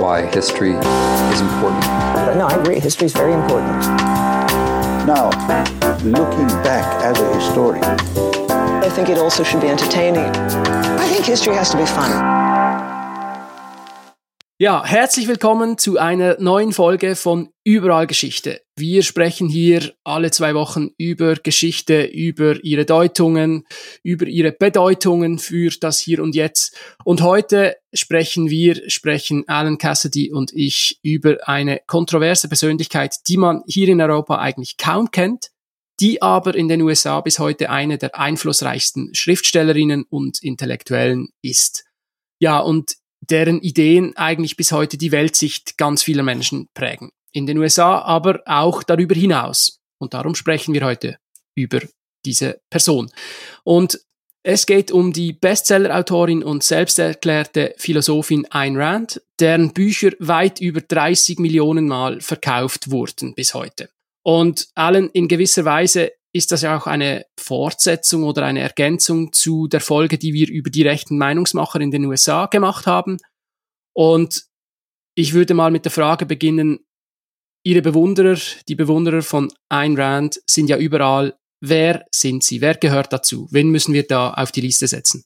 why history is important. No, I agree. History is very important. Now, looking back as a historian, I think it also should be entertaining. I think history has to be fun. Ja, herzlich willkommen zu einer neuen Folge von Überall Geschichte. Wir sprechen hier alle 2 Wochen über Geschichte, über ihre Deutungen, über ihre Bedeutungen für das Hier und Jetzt. Und heute sprechen Alan Cassidy und ich über eine kontroverse Persönlichkeit, die man hier in Europa eigentlich kaum kennt, die aber in den USA bis heute eine der einflussreichsten Schriftstellerinnen und Intellektuellen ist. Ja, und deren Ideen eigentlich bis heute die Weltsicht ganz vieler Menschen prägen. In den USA, aber auch darüber hinaus. Und darum sprechen wir heute über diese Person. Und es geht um die Bestseller-Autorin und selbsterklärte Philosophin Ayn Rand, deren Bücher weit über 30 Millionen Mal verkauft wurden bis heute. Und Alan, in gewisser Weise ist das ja auch eine Fortsetzung oder eine Ergänzung zu der Folge, die wir über die rechten Meinungsmacher in den USA gemacht haben. Und ich würde mal mit der Frage beginnen, die Bewunderer von Ayn Rand sind ja überall. Wer sind sie? Wer gehört dazu? Wen müssen wir da auf die Liste setzen?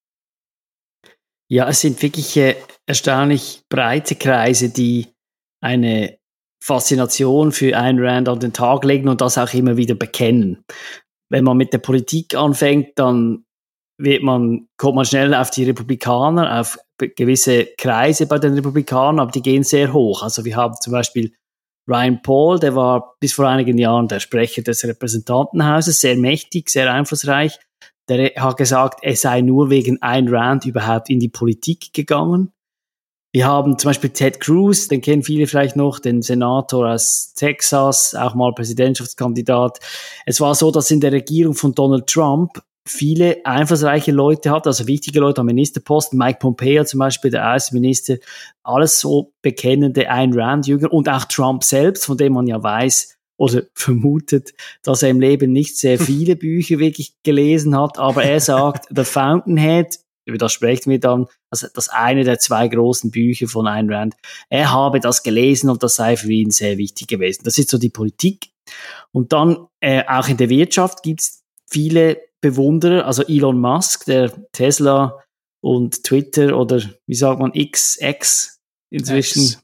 Ja, es sind wirklich erstaunlich breite Kreise, die eine Faszination für Ayn Rand an den Tag legen und das auch immer wieder bekennen. Wenn man mit der Politik anfängt, dann kommt man schnell auf die Republikaner, auf gewisse Kreise bei den Republikanern, aber die gehen sehr hoch. Also wir haben zum Beispiel Rand Paul, der war bis vor einigen Jahren der Sprecher des Repräsentantenhauses, sehr mächtig, sehr einflussreich. Der hat gesagt, er sei nur wegen Ayn Rand überhaupt in die Politik gegangen. Wir haben zum Beispiel Ted Cruz, den kennen viele vielleicht noch, den Senator aus Texas, auch mal Präsidentschaftskandidat. Es war so, dass in der Regierung von Donald Trump viele einflussreiche Leute hat, also wichtige Leute am Ministerposten, Mike Pompeo zum Beispiel, der Außenminister, alles so bekennende Ayn Rand-Jünger und auch Trump selbst, von dem man ja weiß oder vermutet, dass er im Leben nicht sehr viele Bücher wirklich gelesen hat, aber er sagt, The Fountainhead, über das sprechen wir dann, also das eine der 2 großen Bücher von Ayn Rand, er habe das gelesen und das sei für ihn sehr wichtig gewesen. Das ist so die Politik. Und dann auch in der Wirtschaft gibt's viele Bewunderer, also Elon Musk, der Tesla und Twitter oder wie sagt man X inzwischen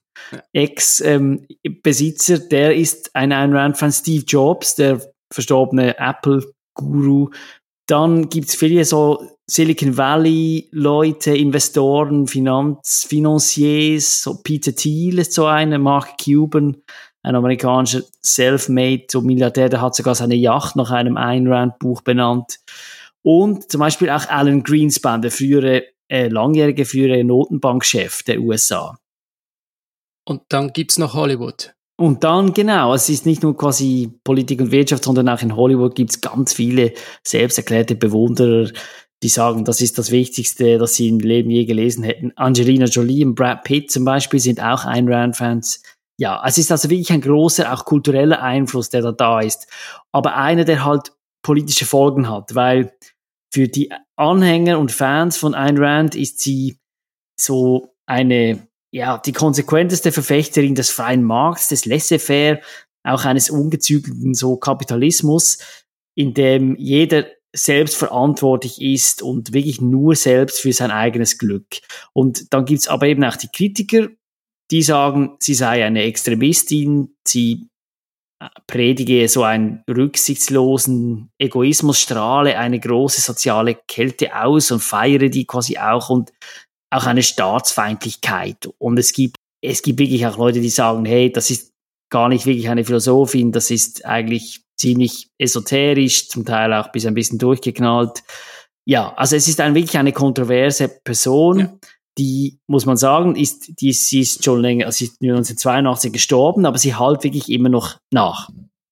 Besitzer, der ist ein Ayn Rand-Fan. Steve Jobs, der verstorbene Apple-Guru. Dann gibt's viele so Silicon Valley-Leute, Investoren, Financiers, so Peter Thiel ist so einer, Mark Cuban, ein amerikanischer Selfmade, so Milliardär, der hat sogar seine Yacht nach einem Ayn Rand-Buch benannt. Und zum Beispiel auch Alan Greenspan, der langjährige frühere Notenbankchef der USA. Und dann gibt's noch Hollywood. Und dann, genau, es ist nicht nur quasi Politik und Wirtschaft, sondern auch in Hollywood gibt's ganz viele selbsterklärte Bewunderer, die sagen, das ist das Wichtigste, das sie im Leben je gelesen hätten. Angelina Jolie und Brad Pitt zum Beispiel sind auch Ayn Rand-Fans. Ja, es ist also wirklich ein großer, auch kultureller Einfluss, der da ist. Aber einer, der halt politische Folgen hat, weil für die Anhänger und Fans von Ayn Rand ist sie so die konsequenteste Verfechterin des freien Markts, des Laissez-faire, auch eines ungezügelten so Kapitalismus, in dem jeder selbst verantwortlich ist und wirklich nur selbst für sein eigenes Glück. Und dann gibt's aber eben auch die Kritiker, die sagen, sie sei eine Extremistin, sie predige so einen rücksichtslosen Egoismus, strahle eine große soziale Kälte aus und feiere die quasi auch und auch eine Staatsfeindlichkeit. Und es gibt wirklich auch Leute, die sagen, hey, das ist gar nicht wirklich eine Philosophin, das ist eigentlich ziemlich esoterisch, zum Teil auch ein bisschen durchgeknallt. Ja, also es ist wirklich eine kontroverse Person. Ja. Die, muss man sagen, sie ist schon länger, sie ist 1982 gestorben, aber sie hält wirklich immer noch nach.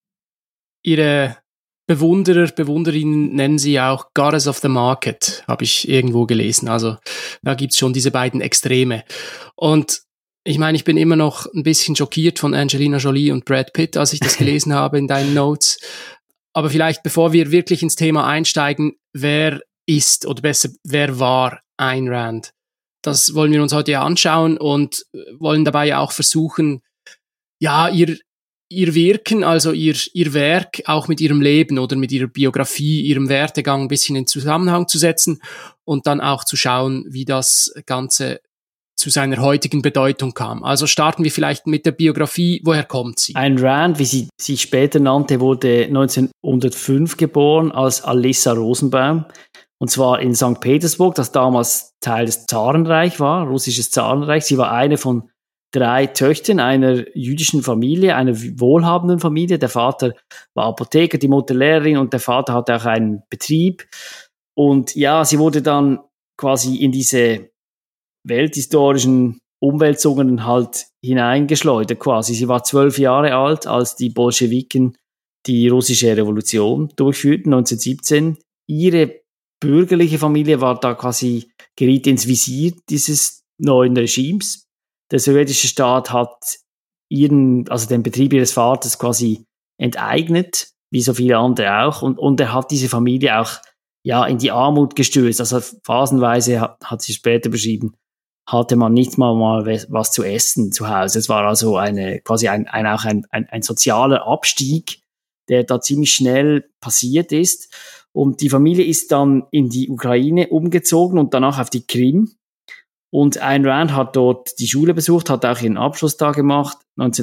Ihre Bewunderinnen nennen sie auch Goddess of the Market, habe ich irgendwo gelesen. Also da gibt's schon diese beiden Extreme. Und ich meine, ich bin immer noch ein bisschen schockiert von Angelina Jolie und Brad Pitt, als ich das gelesen habe in deinen Notes. Aber vielleicht, bevor wir wirklich ins Thema einsteigen, wer ist, oder besser, wer war Ayn Rand? Das wollen wir uns heute anschauen und wollen dabei ja auch versuchen, ja, ihr Wirken, also ihr Werk auch mit ihrem Leben oder mit ihrer Biografie, ihrem Werdegang ein bisschen in Zusammenhang zu setzen und dann auch zu schauen, wie das Ganze zu seiner heutigen Bedeutung kam. Also starten wir vielleicht mit der Biografie. Woher kommt sie? Ayn Rand, wie sie sich später nannte, wurde 1905 geboren als Alissa Rosenbaum. Und zwar in St. Petersburg, das damals Teil des Zarenreich war, russisches Zarenreich. Sie war eine von 3 Töchtern einer jüdischen Familie, einer wohlhabenden Familie. Der Vater war Apotheker, die Mutter Lehrerin und der Vater hatte auch einen Betrieb. Und ja, sie wurde dann quasi in diese welthistorischen Umwälzungen halt hineingeschleudert quasi. Sie war 12 Jahre alt, als die Bolschewiken die russische Revolution durchführten, 1917. Ihre bürgerliche Familie war da quasi, geriet ins Visier dieses neuen Regimes. Der sowjetische Staat hat den Betrieb ihres Vaters quasi enteignet, wie so viele andere auch, und er hat diese Familie auch ja in die Armut gestürzt. Also phasenweise hat sie später beschrieben, hatte man nicht mal was zu essen zu Hause. Es war also quasi ein sozialer Abstieg, der da ziemlich schnell passiert ist. Und die Familie ist dann in die Ukraine umgezogen und danach auf die Krim. Und Ayn Rand hat dort die Schule besucht, hat auch ihren Abschluss da gemacht,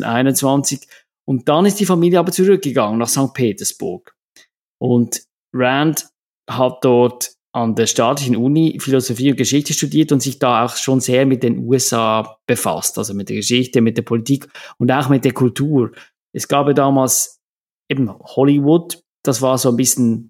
1921. Und dann ist die Familie aber zurückgegangen nach St. Petersburg. Und Rand hat dort an der staatlichen Uni Philosophie und Geschichte studiert und sich da auch schon sehr mit den USA befasst, also mit der Geschichte, mit der Politik und auch mit der Kultur. Es gab ja damals eben Hollywood, das war so ein bisschen,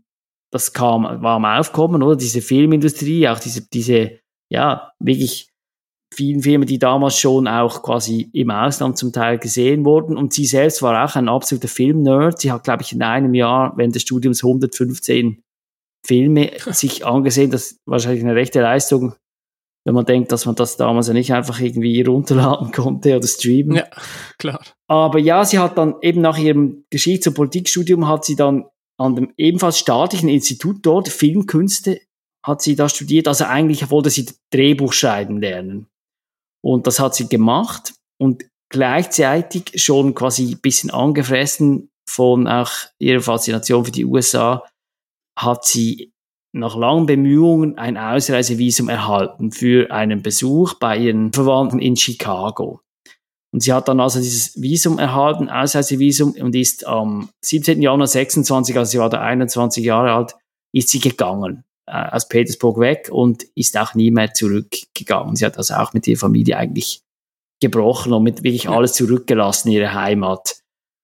war am Aufkommen, oder? Diese Filmindustrie, auch diese, ja, wirklich vielen Filme, die damals schon auch quasi im Ausland zum Teil gesehen wurden. Und sie selbst war auch ein absoluter Film-Nerd. Sie hat, glaube ich, in einem Jahr während des Studiums 115 Filme sich angesehen. Das ist wahrscheinlich eine rechte Leistung, wenn man denkt, dass man das damals ja nicht einfach irgendwie runterladen konnte oder streamen. Ja, klar. Aber ja, sie hat dann eben nach ihrem Geschichts- und Politikstudium hat sie dann an dem ebenfalls staatlichen Institut dort, Filmkünste, hat sie da studiert. Also eigentlich wollte sie Drehbuch schreiben lernen. Und das hat sie gemacht und gleichzeitig schon quasi ein bisschen angefressen von auch ihrer Faszination für die USA, hat sie nach langen Bemühungen ein Ausreisevisum erhalten für einen Besuch bei ihren Verwandten in Chicago. Und sie hat dann also dieses Visum erhalten, Ausreisevisum, und ist am 17. Januar 26, also sie war da 21 Jahre alt, ist sie gegangen, aus Petersburg weg und ist auch nie mehr zurückgegangen. Sie hat also auch mit ihrer Familie eigentlich gebrochen und mit wirklich alles zurückgelassen, ihre Heimat.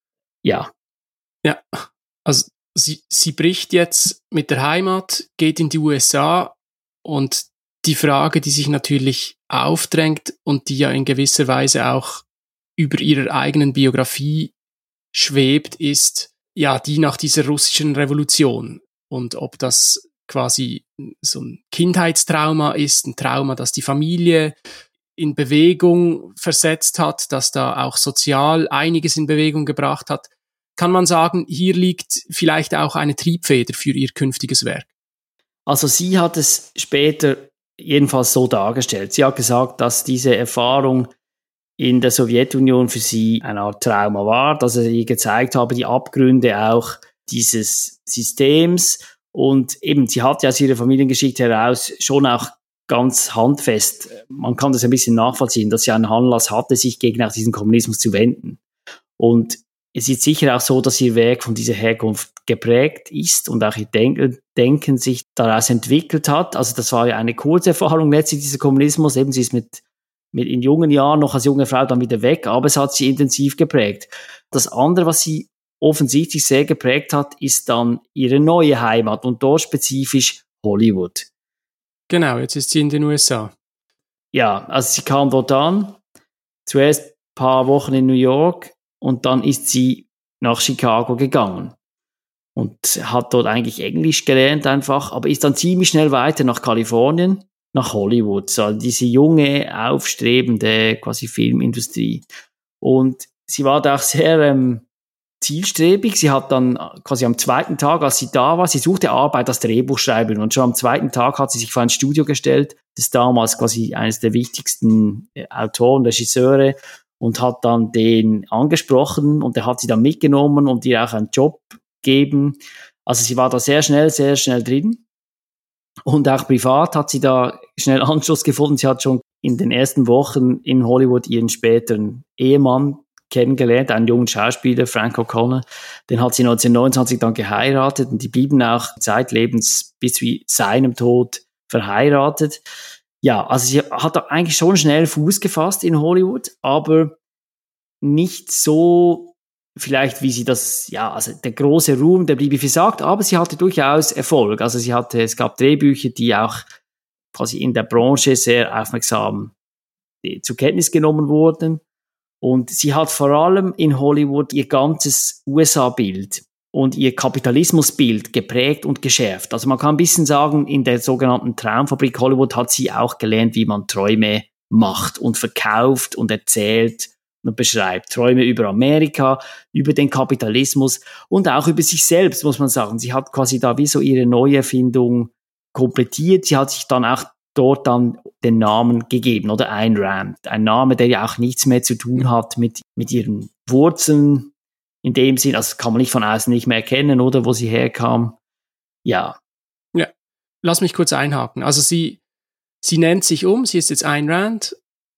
Ja. Ja, also sie bricht jetzt mit der Heimat, geht in die USA und die Frage, die sich natürlich aufdrängt und die ja in gewisser Weise auch über ihrer eigenen Biografie schwebt, ist ja die nach dieser russischen Revolution und ob das quasi so ein Kindheitstrauma ist, ein Trauma, das die Familie in Bewegung versetzt hat, das da auch sozial einiges in Bewegung gebracht hat. Kann man sagen, hier liegt vielleicht auch eine Triebfeder für ihr künftiges Werk? Also sie hat es später jedenfalls so dargestellt. Sie hat gesagt, dass diese Erfahrung in der Sowjetunion für sie eine Art Trauma war, dass er ihr gezeigt habe, die Abgründe auch dieses Systems. Und eben, sie hat ja aus ihrer Familiengeschichte heraus schon auch ganz handfest, man kann das ein bisschen nachvollziehen, dass sie einen Anlass hatte, sich gegen auch diesen Kommunismus zu wenden. Und es ist sicher auch so, dass ihr Werk von dieser Herkunft geprägt ist und auch ihr Denken sich daraus entwickelt hat. Also das war ja eine Kurzerfahrung letztlich, dieser Kommunismus. Eben, sie ist mit in jungen Jahren noch als junge Frau dann wieder weg, aber es hat sie intensiv geprägt. Das andere, was sie offensichtlich sehr geprägt hat, ist dann ihre neue Heimat und dort spezifisch Hollywood. Genau, jetzt ist sie in den USA. Ja, also sie kam dort an, zuerst ein paar Wochen in New York und dann ist sie nach Chicago gegangen und hat dort eigentlich Englisch gelernt einfach, aber ist dann ziemlich schnell weiter nach Kalifornien, nach Hollywood, so diese junge, aufstrebende quasi Filmindustrie. Und sie war da auch sehr zielstrebig. Sie hat dann quasi am zweiten Tag, als sie da war, sie suchte Arbeit als Drehbuchschreiberin und schon am zweiten Tag hat sie sich vor ein Studio gestellt, das damals quasi eines der wichtigsten Autoren, Regisseure, und hat dann den angesprochen und der hat sie dann mitgenommen und ihr auch einen Job gegeben. Also sie war da sehr schnell drin. Und auch privat hat sie da schnell Anschluss gefunden. Sie hat schon in den ersten Wochen in Hollywood ihren späteren Ehemann kennengelernt, einen jungen Schauspieler, Frank O'Connor. Den hat sie 1929 dann geheiratet und die blieben auch zeitlebens bis zu seinem Tod verheiratet. Ja, also sie hat da eigentlich schon schnell Fuß gefasst in Hollywood, aber nicht so vielleicht, wie sie das, ja, also der große Ruhm, der blieb ihr versagt, aber sie hatte durchaus Erfolg. Also es gab Drehbücher, die auch quasi in der Branche sehr aufmerksam zur Kenntnis genommen wurden. Und sie hat vor allem in Hollywood ihr ganzes USA-Bild und ihr Kapitalismusbild geprägt und geschärft. Also man kann ein bisschen sagen, in der sogenannten Traumfabrik Hollywood hat sie auch gelernt, wie man Träume macht und verkauft und erzählt und beschreibt. Träume über Amerika, über den Kapitalismus und auch über sich selbst, muss man sagen. Sie hat quasi da wie so ihre Neuerfindung komplettiert. Sie hat sich dann auch dort dann den Namen gegeben, oder Ayn Rand. Ein Name, der ja auch nichts mehr zu tun hat mit ihren Wurzeln. In dem Sinn, also kann man nicht von außen nicht mehr erkennen, oder, wo sie herkam. Ja. Ja, lass mich kurz einhaken. Also sie nennt sich sie ist jetzt Ayn Rand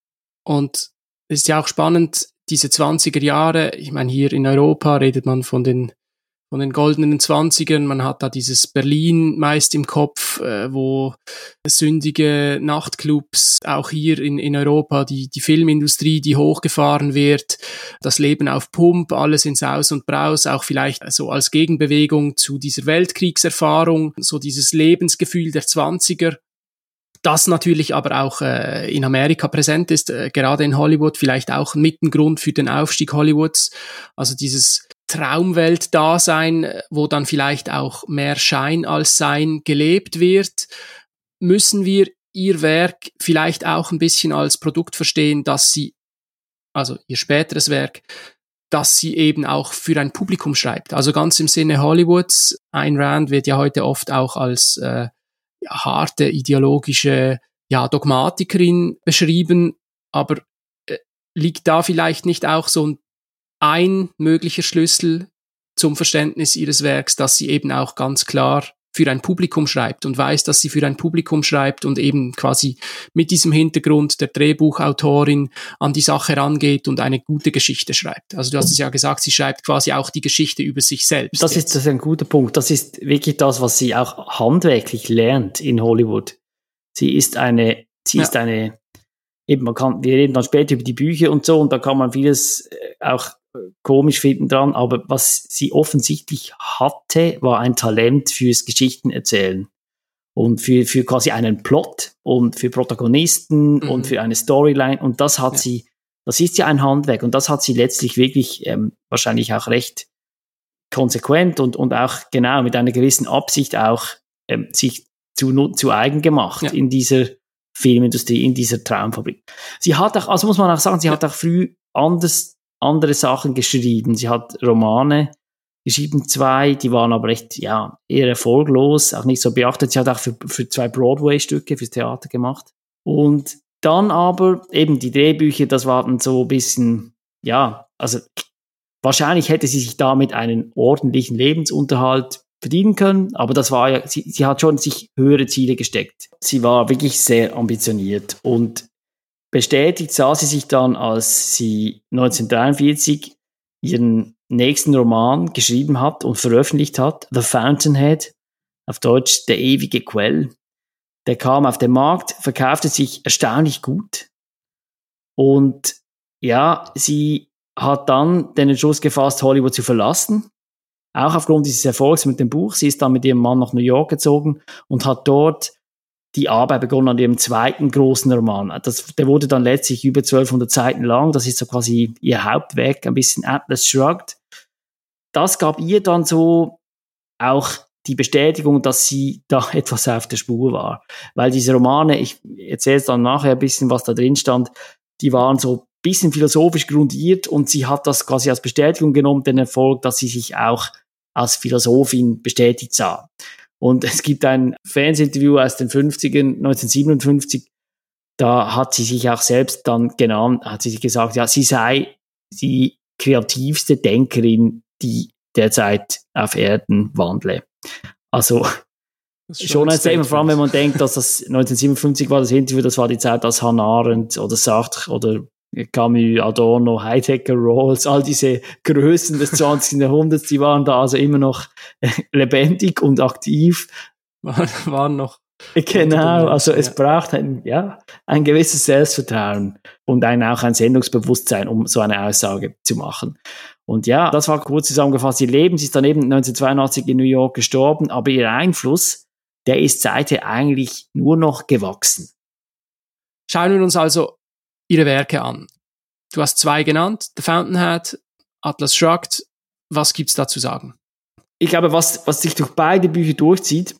und es ist ja auch spannend, diese 20er Jahre, ich meine, hier in Europa redet man von den goldenen 20ern, man hat da dieses Berlin meist im Kopf, wo sündige Nachtclubs, auch hier in Europa, die Filmindustrie, die hochgefahren wird, das Leben auf Pump, alles in Saus und Braus, auch vielleicht so als Gegenbewegung zu dieser Weltkriegserfahrung, so dieses Lebensgefühl der 20er, das natürlich aber auch in Amerika präsent ist, gerade in Hollywood, vielleicht auch mit ein Grund für den Aufstieg Hollywoods, also dieses Traumwelt-Dasein, wo dann vielleicht auch mehr Schein als Sein gelebt wird, müssen wir ihr Werk vielleicht auch ein bisschen als Produkt verstehen, dass sie, also ihr späteres Werk, dass sie eben auch für ein Publikum schreibt. Also ganz im Sinne Hollywoods. Ayn Rand wird ja heute oft auch als harte ideologische Dogmatikerin beschrieben, aber liegt da vielleicht nicht auch so ein möglicher Schlüssel zum Verständnis ihres Werks, dass sie eben auch ganz klar für ein Publikum schreibt und weiß, dass sie für ein Publikum schreibt und eben quasi mit diesem Hintergrund der Drehbuchautorin an die Sache rangeht und eine gute Geschichte schreibt. Also du hast es ja gesagt, sie schreibt quasi auch die Geschichte über sich selbst. Das ist ein guter Punkt. Das ist wirklich das, was sie auch handwerklich lernt in Hollywood. Wir reden dann später über die Bücher und so und da kann man vieles auch komisch finden dran, aber was sie offensichtlich hatte, war ein Talent fürs Geschichtenerzählen und für quasi einen Plot und für Protagonisten und für eine Storyline und das hat sie, das ist ja ein Handwerk und das hat sie letztlich wirklich wahrscheinlich auch recht konsequent und auch genau mit einer gewissen Absicht auch sich zu eigen gemacht in dieser Filmindustrie, in dieser Traumfabrik. Sie hat auch, also muss man auch sagen, sie hat auch früh andere Sachen geschrieben. Sie hat Romane geschrieben, 2, die waren aber echt, eher erfolglos, auch nicht so beachtet. Sie hat auch für 2 Broadway-Stücke fürs Theater gemacht. Und dann aber eben die Drehbücher, das war dann so ein bisschen, also wahrscheinlich hätte sie sich damit einen ordentlichen Lebensunterhalt verdienen können, aber das war ja, sie hat schon sich höhere Ziele gesteckt. Sie war wirklich sehr ambitioniert und bestätigt sah sie sich dann, als sie 1943 ihren nächsten Roman geschrieben hat und veröffentlicht hat, The Fountainhead, auf Deutsch Der ewige Quell. Der kam auf den Markt, verkaufte sich erstaunlich gut und sie hat dann den Entschluss gefasst, Hollywood zu verlassen. Auch aufgrund dieses Erfolgs mit dem Buch. Sie ist dann mit ihrem Mann nach New York gezogen und hat dort die Arbeit begonnen an ihrem zweiten großen Roman. Der wurde dann letztlich über 1200 Seiten lang. Das ist so quasi ihr Hauptwerk, ein bisschen Atlas Shrugged. Das gab ihr dann so auch die Bestätigung, dass sie da etwas auf der Spur war. Weil diese Romane, ich erzähle dann nachher ein bisschen, was da drin stand, die waren so bisschen philosophisch grundiert und sie hat das quasi als Bestätigung genommen, den Erfolg, dass sie sich auch als Philosophin bestätigt sah. Und es gibt ein Fernsehinterview aus den 50ern, 1957, da hat sie sich auch selbst dann genannt, hat sie sich gesagt, ja, sie sei die kreativste Denkerin, die derzeit auf Erden wandle. Also schon ein Statement, vor allem wenn man denkt, dass das 1957 war, das Interview, das war die Zeit, als Hannah Arendt oder Sartre oder Camus, Adorno, Heidegger, Rawls, all diese Größen des 20. Jahrhunderts, die waren da also immer noch lebendig und aktiv. Waren noch. Genau, also es braucht ein gewisses Selbstvertrauen und auch ein Sendungsbewusstsein, um so eine Aussage zu machen. Und ja, das war kurz zusammengefasst ihr Leben. Sie ist dann eben 1982 in New York gestorben, aber ihr Einfluss, der ist seither eigentlich nur noch gewachsen. Schauen wir uns also ihre Werke an. Du hast 2 genannt, The Fountainhead, Atlas Shrugged. Was gibt's da zu sagen? Ich glaube, was sich durch beide Bücher durchzieht,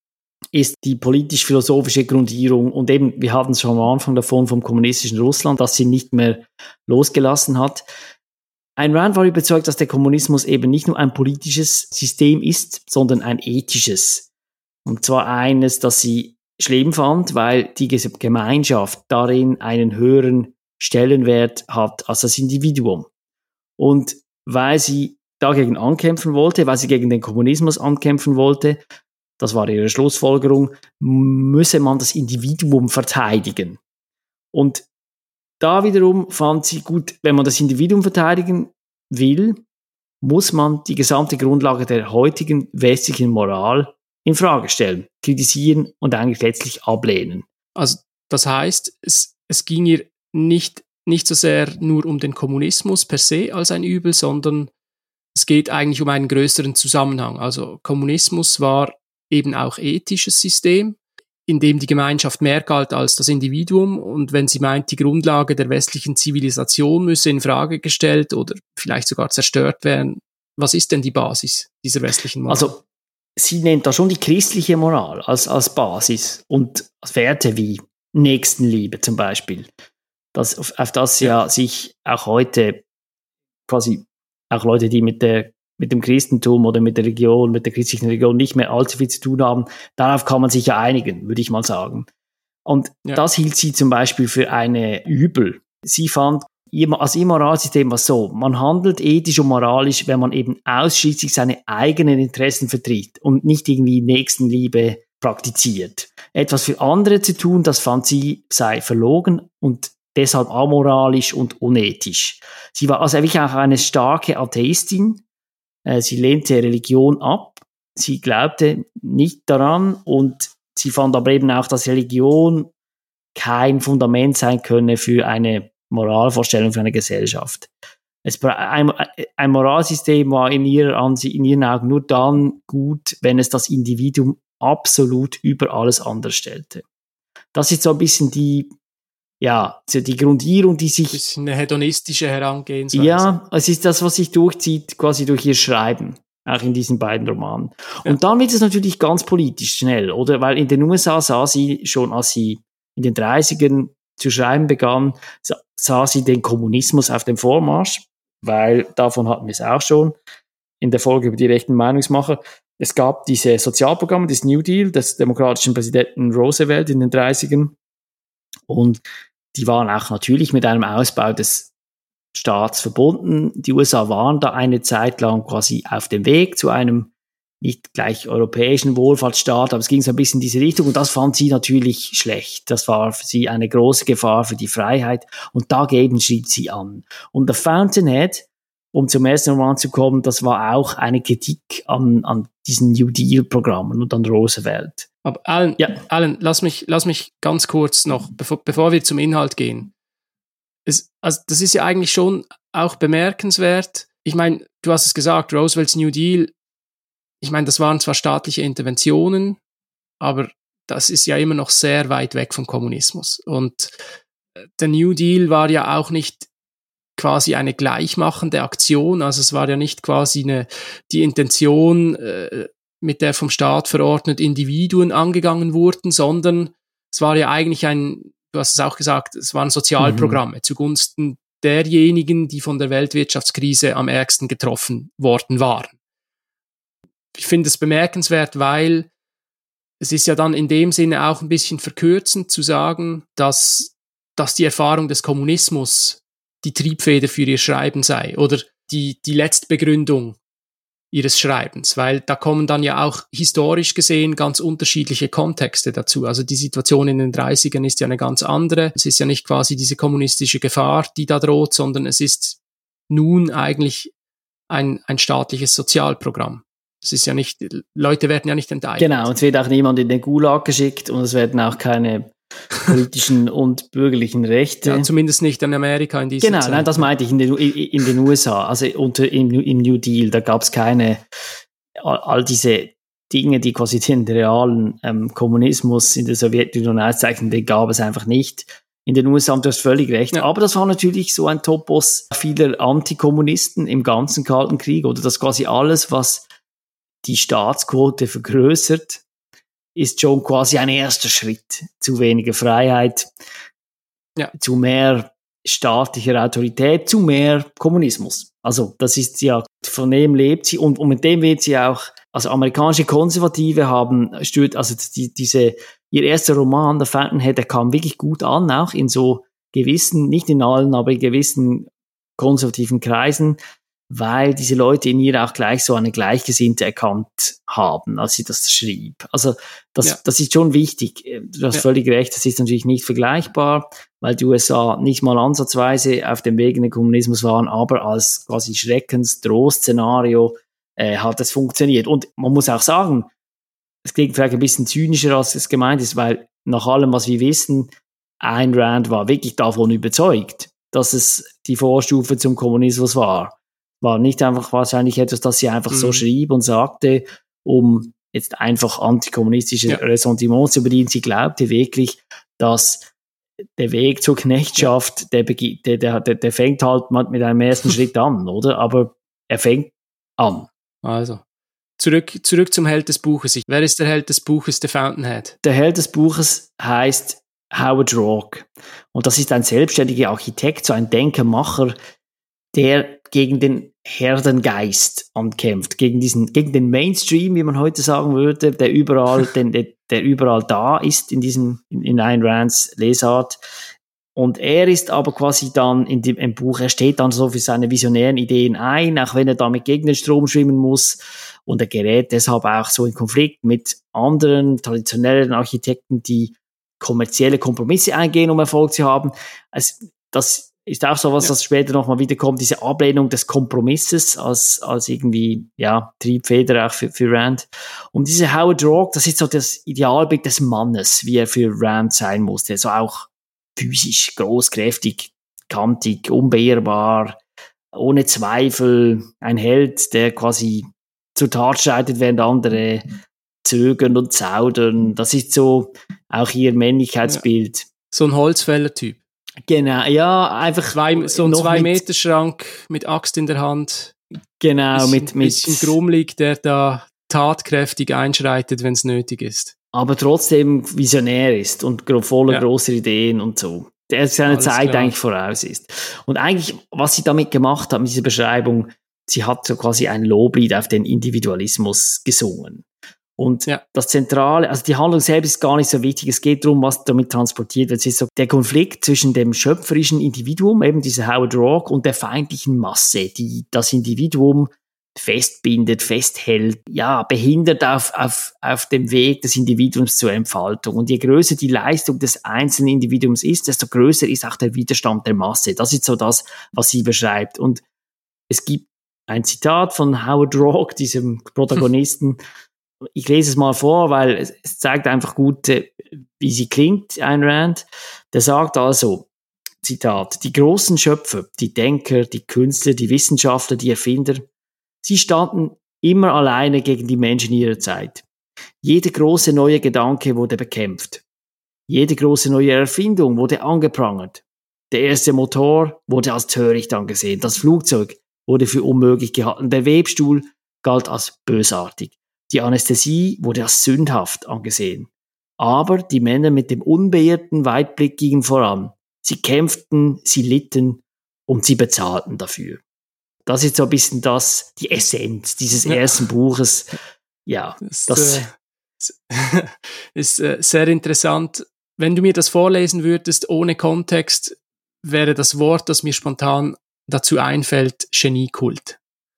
ist die politisch-philosophische Grundierung und eben, wir hatten es schon am Anfang davon vom kommunistischen Russland, das sie nicht mehr losgelassen hat. Ayn Rand war überzeugt, dass der Kommunismus eben nicht nur ein politisches System ist, sondern ein ethisches. Und zwar eines, das sie schlimm fand, weil die Gemeinschaft darin einen höheren Stellenwert hat als das Individuum. Und weil sie dagegen ankämpfen wollte, weil sie gegen den Kommunismus ankämpfen wollte, das war ihre Schlussfolgerung, müsse man das Individuum verteidigen. Und da wiederum fand sie gut, wenn man das Individuum verteidigen will, muss man die gesamte Grundlage der heutigen westlichen Moral in Frage stellen, kritisieren und eigentlich letztlich ablehnen. Also das heißt, es ging ihr nicht so sehr nur um den Kommunismus per se als ein Übel, sondern es geht eigentlich um einen größeren Zusammenhang. Also Kommunismus war eben auch ethisches System, in dem die Gemeinschaft mehr galt als das Individuum. Und wenn sie meint, die Grundlage der westlichen Zivilisation müsse in Frage gestellt oder vielleicht sogar zerstört werden, was ist denn die Basis dieser westlichen Moral? Also sie nennt da schon die christliche Moral als Basis und Werte wie Nächstenliebe zum Beispiel. Auf das ja sich auch heute quasi auch Leute, die mit dem Christentum oder mit der Religion, mit der christlichen Religion nicht mehr allzu viel zu tun haben, darauf kann man sich ja einigen, würde ich mal sagen. Und das hielt sie zum Beispiel für eine Übel. Sie fand, also ihr Moralsystem war so, man handelt ethisch und moralisch, wenn man eben ausschließlich seine eigenen Interessen vertritt und nicht irgendwie Nächstenliebe praktiziert. Etwas für andere zu tun, das fand sie sei verlogen und deshalb amoralisch und unethisch. Sie war also wirklich auch eine starke Atheistin. Sie lehnte Religion ab. Sie glaubte nicht daran und sie fand aber eben auch, dass Religion kein Fundament sein könne für eine Moralvorstellung für eine Gesellschaft. Ein Moralsystem war in ihren Augen nur dann gut, wenn es das Individuum absolut über alles andere stellte. Das ist so ein bisschen die Grundierung, die sich... Ein bisschen eine hedonistische Herangehensweise. Ja, es ist das, was sich durchzieht, quasi durch ihr Schreiben, auch in diesen beiden Romanen. Ja. Und dann wird es natürlich ganz politisch schnell, oder? Weil in den USA sah sie schon, als sie in den 30ern zu schreiben begann, sah sie den Kommunismus auf dem Vormarsch, weil davon hatten wir es auch schon in der Folge über die rechten Meinungsmacher. Es gab diese Sozialprogramme, das New Deal des demokratischen Präsidenten Roosevelt in den 30ern und die waren auch natürlich mit einem Ausbau des Staats verbunden. Die USA waren da eine Zeit lang quasi auf dem Weg zu einem nicht gleich europäischen Wohlfahrtsstaat, aber es ging so ein bisschen in diese Richtung und das fand sie natürlich schlecht. Das war für sie eine große Gefahr für die Freiheit und dagegen schrieb sie an. Und The Fountainhead, um zum ersten Roman zu kommen, das war auch eine Kritik an diesen New Deal-Programmen und an Roosevelt. Aber Alan, lass mich ganz kurz noch, bevor wir zum Inhalt gehen. Also das ist ja eigentlich schon auch bemerkenswert. Ich meine, du hast es gesagt, Roosevelts New Deal, ich meine, das waren zwar staatliche Interventionen, aber das ist ja immer noch sehr weit weg vom Kommunismus. Und der New Deal war ja auch nicht quasi eine gleichmachende Aktion, also es war ja nicht quasi die Intention, mit der vom Staat verordnet Individuen angegangen wurden, sondern es war ja eigentlich du hast es auch gesagt, es waren Sozialprogramme zugunsten derjenigen, die von der Weltwirtschaftskrise am ärgsten getroffen worden waren. Ich finde es bemerkenswert, weil es ist ja dann in dem Sinne auch ein bisschen verkürzend zu sagen, dass die Erfahrung des Kommunismus die Triebfeder für ihr Schreiben sei oder die Letztbegründung ihres Schreibens, weil da kommen dann ja auch historisch gesehen ganz unterschiedliche Kontexte dazu. Also die Situation in den 30ern ist ja eine ganz andere. Es ist ja nicht quasi diese kommunistische Gefahr, die da droht, sondern es ist nun eigentlich ein staatliches Sozialprogramm. Es ist ja nicht, Leute werden ja nicht enteignet. Genau, und es wird auch niemand in den Gulag geschickt und es werden auch keine politischen und bürgerlichen Rechte. Ja, zumindest nicht in Amerika in dieser Zeit. Genau, nein, das meinte ich in den USA, also im New Deal, da gab es keine, all diese Dinge, die quasi den realen Kommunismus in der Sowjetunion auszeichnen, den gab es einfach nicht. In den USA, und du hast völlig recht. Ja. Aber das war natürlich so ein Topos vieler Antikommunisten im ganzen Kalten Krieg, oder dass quasi alles, was die Staatsquote vergrößert, ist schon quasi ein erster Schritt zu weniger Freiheit, zu mehr staatlicher Autorität, zu mehr Kommunismus. Also das ist ja, von dem lebt sie und mit dem wird sie auch, also amerikanische Konservative haben, also ihr erster Roman, The Fountainhead, der kam wirklich gut an, auch in so gewissen, nicht in allen, aber in gewissen konservativen Kreisen, weil diese Leute in ihr auch gleich so eine Gleichgesinnte erkannt haben, als sie das schrieb. Also das ist schon wichtig. Du hast völlig recht, das ist natürlich nicht vergleichbar, weil die USA nicht mal ansatzweise auf dem Weg in den Kommunismus waren, aber als quasi Schreckens-Drohszenario hat es funktioniert. Und man muss auch sagen, es klingt vielleicht ein bisschen zynischer, als es gemeint ist, weil nach allem, was wir wissen, Ayn Rand war wirklich davon überzeugt, dass es die Vorstufe zum Kommunismus war. War nicht einfach wahrscheinlich etwas, das sie einfach so schrieb und sagte, um jetzt einfach antikommunistische Ressentiments zu bedienen. Sie glaubte wirklich, dass der Weg zur Knechtschaft, der fängt halt mit einem ersten Schritt an, oder? Aber er fängt an. Also, zurück zum Held des Buches. Wer ist der Held des Buches, The Fountainhead? Der Held des Buches heißt Howard Roark. Und das ist ein selbstständiger Architekt, so ein Denkermacher, der gegen den Herdengeist ankämpft, gegen den Mainstream, wie man heute sagen würde, der überall da ist in Ayn Rands Lesart. Und er ist aber quasi dann im Buch, er steht dann so für seine visionären Ideen ein, auch wenn er damit gegen den Strom schwimmen muss. Und er gerät deshalb auch so in Konflikt mit anderen traditionellen Architekten, die kommerzielle Kompromisse eingehen, um Erfolg zu haben. Also, das ist auch so was, das später nochmal wiederkommt, diese Ablehnung des Kompromisses als irgendwie, Triebfeder auch für Rand. Und diese Howard Roark, das ist so das Idealbild des Mannes, wie er für Rand sein musste. So auch physisch, groß, kräftig, kantig, unbeirrbar, ohne Zweifel, ein Held, der quasi zur Tat schreitet, während andere zögern und zaudern. Das ist so auch ihr Männlichkeitsbild. So ein Holzfäller-Typ. Genau, ja, einfach so ein 2-Meter-Schrank mit Axt in der Hand. Genau, mit bisschen grummelig, der da tatkräftig einschreitet, wenn es nötig ist. Aber trotzdem visionär ist und voller großer Ideen und so. Der seine Zeit eigentlich voraus ist. Und eigentlich, was sie damit gemacht hat, mit dieser Beschreibung, sie hat so quasi ein Loblied auf den Individualismus gesungen. Und das Zentrale, also die Handlung selbst ist gar nicht so wichtig, es geht darum, was damit transportiert wird. Es ist so der Konflikt zwischen dem schöpferischen Individuum, eben dieser Howard Roark, und der feindlichen Masse, die das Individuum festbindet, festhält, behindert auf dem Weg des Individuums zur Entfaltung. Und je größer die Leistung des einzelnen Individuums ist, desto größer ist auch der Widerstand der Masse. Das ist so das, was sie beschreibt. Und es gibt ein Zitat von Howard Roark, diesem Protagonisten. Ich lese es mal vor, weil es zeigt einfach gut, wie sie klingt, Ayn Rand. Der sagt also, Zitat, die großen Schöpfer, die Denker, die Künstler, die Wissenschaftler, die Erfinder, sie standen immer alleine gegen die Menschen ihrer Zeit. Jeder große neue Gedanke wurde bekämpft. Jede große neue Erfindung wurde angeprangert. Der erste Motor wurde als töricht angesehen. Das Flugzeug wurde für unmöglich gehalten. Der Webstuhl galt als bösartig. Die Anästhesie wurde als sündhaft angesehen. Aber die Männer mit dem unbeirrten Weitblick gingen voran. Sie kämpften, sie litten und sie bezahlten dafür. Das ist so ein bisschen die Essenz dieses ersten Buches. Ja, das ist sehr interessant. Wenn du mir das vorlesen würdest, ohne Kontext, wäre das Wort, das mir spontan dazu einfällt, Geniekult.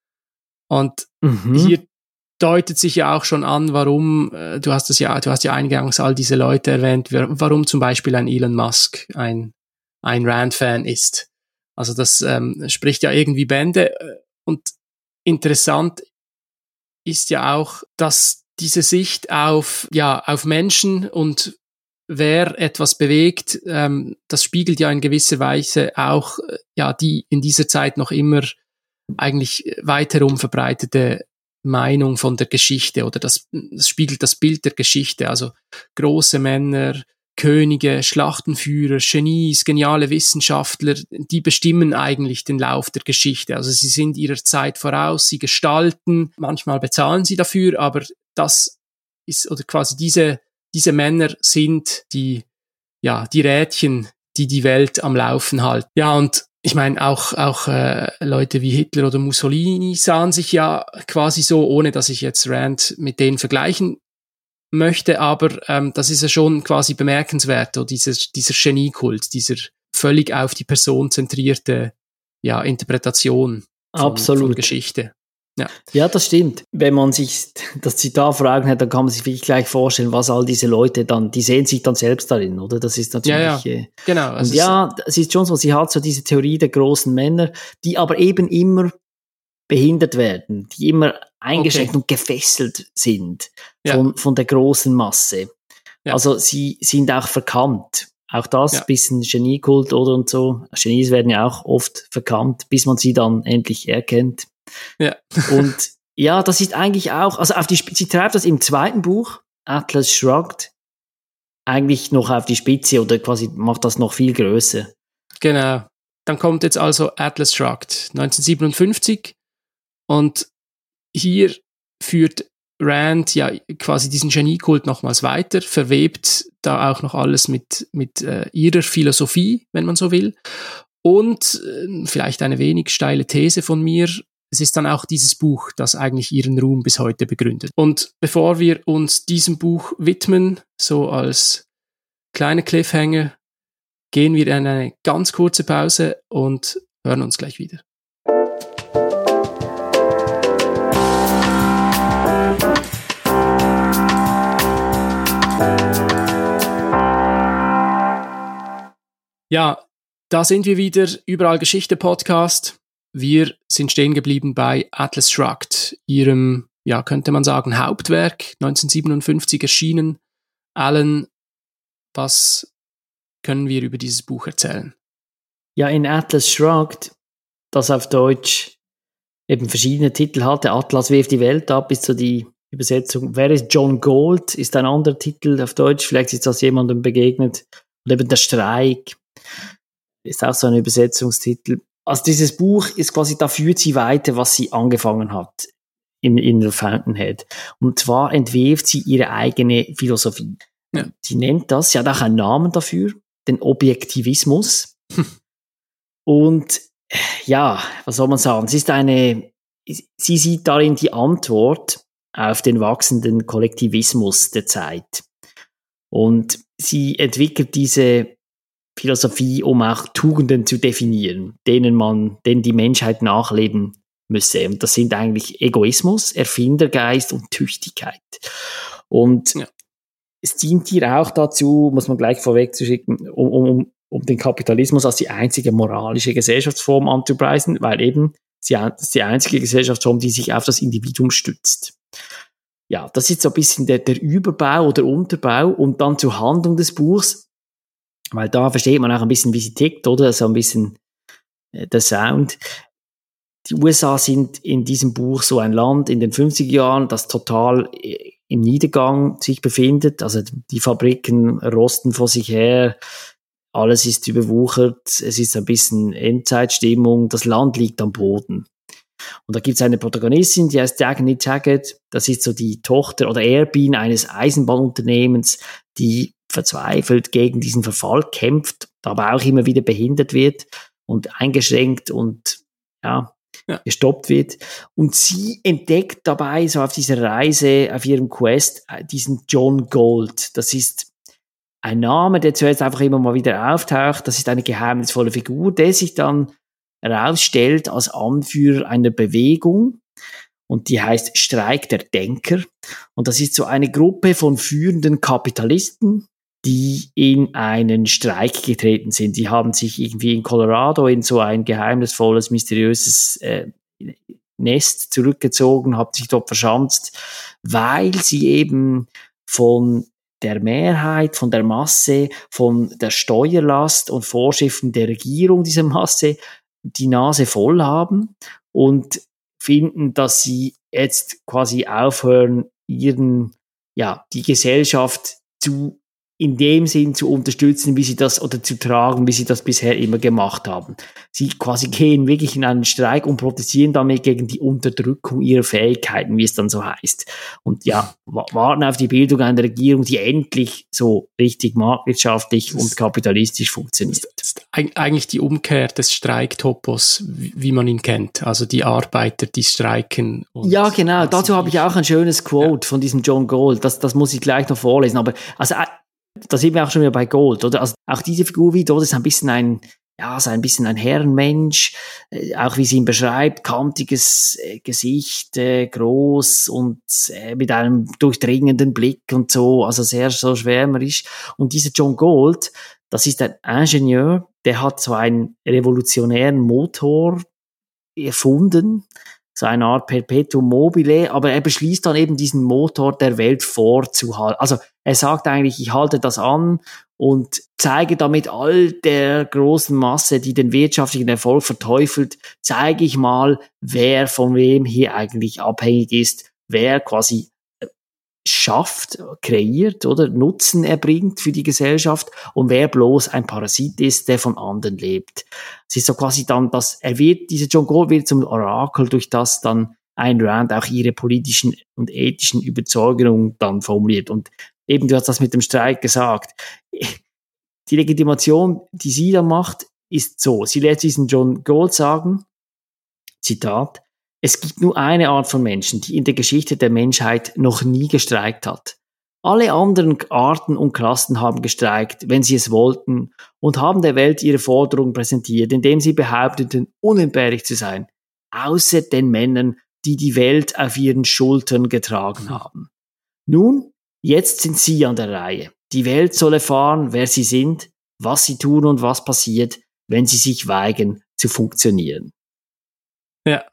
Und hier deutet sich ja auch schon an, warum, du hast ja eingangs all diese Leute erwähnt, warum zum Beispiel ein Elon Musk ein Rand-Fan ist. Also das spricht ja irgendwie Bände. Und interessant ist ja auch, dass diese Sicht auf Menschen und wer etwas bewegt, das spiegelt ja in gewisser Weise auch die in dieser Zeit noch immer eigentlich weiterum verbreitete Meinung von der Geschichte, oder das spiegelt das Bild der Geschichte, also große Männer, Könige, Schlachtenführer, Genies, geniale Wissenschaftler, die bestimmen eigentlich den Lauf der Geschichte. Also sie sind ihrer Zeit voraus, sie gestalten, manchmal bezahlen sie dafür, aber das ist, oder quasi diese Männer sind die Rädchen, die die Welt am Laufen halten. Ja, und ich meine, auch Leute wie Hitler oder Mussolini sahen sich ja quasi so, ohne dass ich jetzt Rand mit denen vergleichen möchte, aber das ist ja schon quasi bemerkenswert, oder dieser Geniekult, dieser völlig auf die Person zentrierte Interpretation von Geschichte. Ja, das stimmt. Wenn man sich das Zitat vor Augen hat, dann kann man sich wirklich gleich vorstellen, was all diese Leute dann, die sehen sich dann selbst darin, oder? Das ist natürlich... Genau. Und es ist schon so, sie hat so diese Theorie der großen Männer, die aber eben immer behindert werden, die immer eingeschränkt und gefesselt sind von der großen Masse. Ja. Also sie sind auch verkannt. Auch das, bisschen Geniekult oder und so. Genies werden ja auch oft verkannt, bis man sie dann endlich erkennt. Ja. Und ja, das ist eigentlich auch, also sie treibt das im zweiten Buch, Atlas Shrugged, eigentlich noch auf die Spitze oder quasi macht das noch viel größer. Genau. Dann kommt jetzt also Atlas Shrugged, 1957. Und hier führt Rand ja quasi diesen Geniekult nochmals weiter, verwebt da auch noch alles mit ihrer Philosophie, wenn man so will. Und vielleicht eine wenig steile These von mir, es ist dann auch dieses Buch, das eigentlich ihren Ruhm bis heute begründet. Und bevor wir uns diesem Buch widmen, so als kleine Cliffhanger, gehen wir in eine ganz kurze Pause und hören uns gleich wieder. Ja, da sind wir wieder, Überall Geschichte Podcast. Wir sind stehen geblieben bei Atlas Shrugged, ihrem, könnte man sagen, Hauptwerk, 1957 erschienen. Alan, was können wir über dieses Buch erzählen? Ja, in Atlas Shrugged, das auf Deutsch eben verschiedene Titel hatte, Atlas wirft die Welt ab, ist so die Übersetzung. Wer ist John Gold, ist ein anderer Titel auf Deutsch, vielleicht ist das jemandem begegnet. Und eben der Streik ist auch so ein Übersetzungstitel. Also dieses Buch ist quasi, da führt sie weiter, was sie angefangen hat in der Fountainhead. Und zwar entwirft sie ihre eigene Philosophie. Ja. Sie nennt das, sie hat auch einen Namen dafür, den Objektivismus. Und was soll man sagen? Sie sieht darin die Antwort auf den wachsenden Kollektivismus der Zeit. Und sie entwickelt diese Philosophie, um auch Tugenden zu definieren, denen die Menschheit nachleben müsse. Und das sind eigentlich Egoismus, Erfindergeist und Tüchtigkeit. Und es dient hier auch dazu, muss man gleich vorweg zu schicken, um den Kapitalismus als die einzige moralische Gesellschaftsform anzupreisen, weil eben sie ist die einzige Gesellschaftsform, die sich auf das Individuum stützt. Ja, das ist so ein bisschen der Überbau oder Unterbau und dann zur Handlung des Buchs, weil da versteht man auch ein bisschen, wie sie tickt, oder? So ein bisschen der Sound. Die USA sind in diesem Buch so ein Land in den 50er Jahren, das total im Niedergang sich befindet. Also die Fabriken rosten vor sich her, alles ist überwuchert, es ist ein bisschen Endzeitstimmung, das Land liegt am Boden. Und da gibt es eine Protagonistin, die heißt Dagny Taggart, das ist so die Tochter oder Erbin eines Eisenbahnunternehmens, die verzweifelt gegen diesen Verfall kämpft, aber auch immer wieder behindert wird und eingeschränkt und gestoppt wird. Und sie entdeckt dabei so auf dieser Reise, auf ihrem Quest, diesen John Gold. Das ist ein Name, der zuerst einfach immer mal wieder auftaucht. Das ist eine geheimnisvolle Figur, der sich dann herausstellt als Anführer einer Bewegung. Und die heißt Streik der Denker. Und das ist so eine Gruppe von führenden Kapitalisten, die in einen Streik getreten sind. Die haben sich irgendwie in Colorado in so ein geheimnisvolles, mysteriöses Nest zurückgezogen, haben sich dort verschanzt, weil sie eben von der Mehrheit, von der Masse, von der Steuerlast und Vorschriften der Regierung dieser Masse die Nase voll haben und finden, dass sie jetzt quasi aufhören, die Gesellschaft in dem Sinn zu unterstützen, wie sie das, oder zu tragen, wie sie das bisher immer gemacht haben. Sie quasi gehen wirklich in einen Streik und protestieren damit gegen die Unterdrückung ihrer Fähigkeiten, wie es dann so heißt. Und warten auf die Bildung einer Regierung, die endlich so richtig marktwirtschaftlich und kapitalistisch funktioniert. Das ist eigentlich die Umkehr des Streiktopos, wie man ihn kennt. Also die Arbeiter, die streiken. Ja, genau. Dazu habe ich auch ein schönes Quote von diesem John Gold. Das muss ich gleich noch vorlesen. Aber da sind wir auch schon wieder bei Gold, oder? Also auch diese Figur wieder, das ist ein bisschen ein Herrenmensch, auch wie sie ihn beschreibt, kantiges Gesicht, groß und mit einem durchdringenden Blick und so, also sehr so schwärmerisch. Und dieser John Gold, das ist ein Ingenieur, der hat so einen revolutionären Motor erfunden, so eine Art Perpetuum mobile, aber er beschließt dann eben diesen Motor der Welt vorzuhalten. Also er sagt eigentlich, ich halte das an und zeige damit all der großen Masse, die den wirtschaftlichen Erfolg verteufelt, zeige ich mal, wer von wem hier eigentlich abhängig ist, wer quasi schafft, kreiert oder Nutzen erbringt für die Gesellschaft und wer bloß ein Parasit ist, der von anderen lebt. Es ist so quasi dann, dieser John Gold wird zum Orakel, durch das dann Ayn Rand auch ihre politischen und ethischen Überzeugungen dann formuliert. Und eben, du hast das mit dem Streik gesagt. Die Legitimation, die sie da macht, ist so. Sie lässt diesen John Gold sagen, Zitat, es gibt nur eine Art von Menschen, die in der Geschichte der Menschheit noch nie gestreikt hat. Alle anderen Arten und Klassen haben gestreikt, wenn sie es wollten, und haben der Welt ihre Forderungen präsentiert, indem sie behaupteten, unentbehrlich zu sein, außer den Männern, die die Welt auf ihren Schultern getragen haben. Nun, jetzt sind sie an der Reihe. Die Welt soll erfahren, wer sie sind, was sie tun und was passiert, wenn sie sich weigern zu funktionieren. Ja.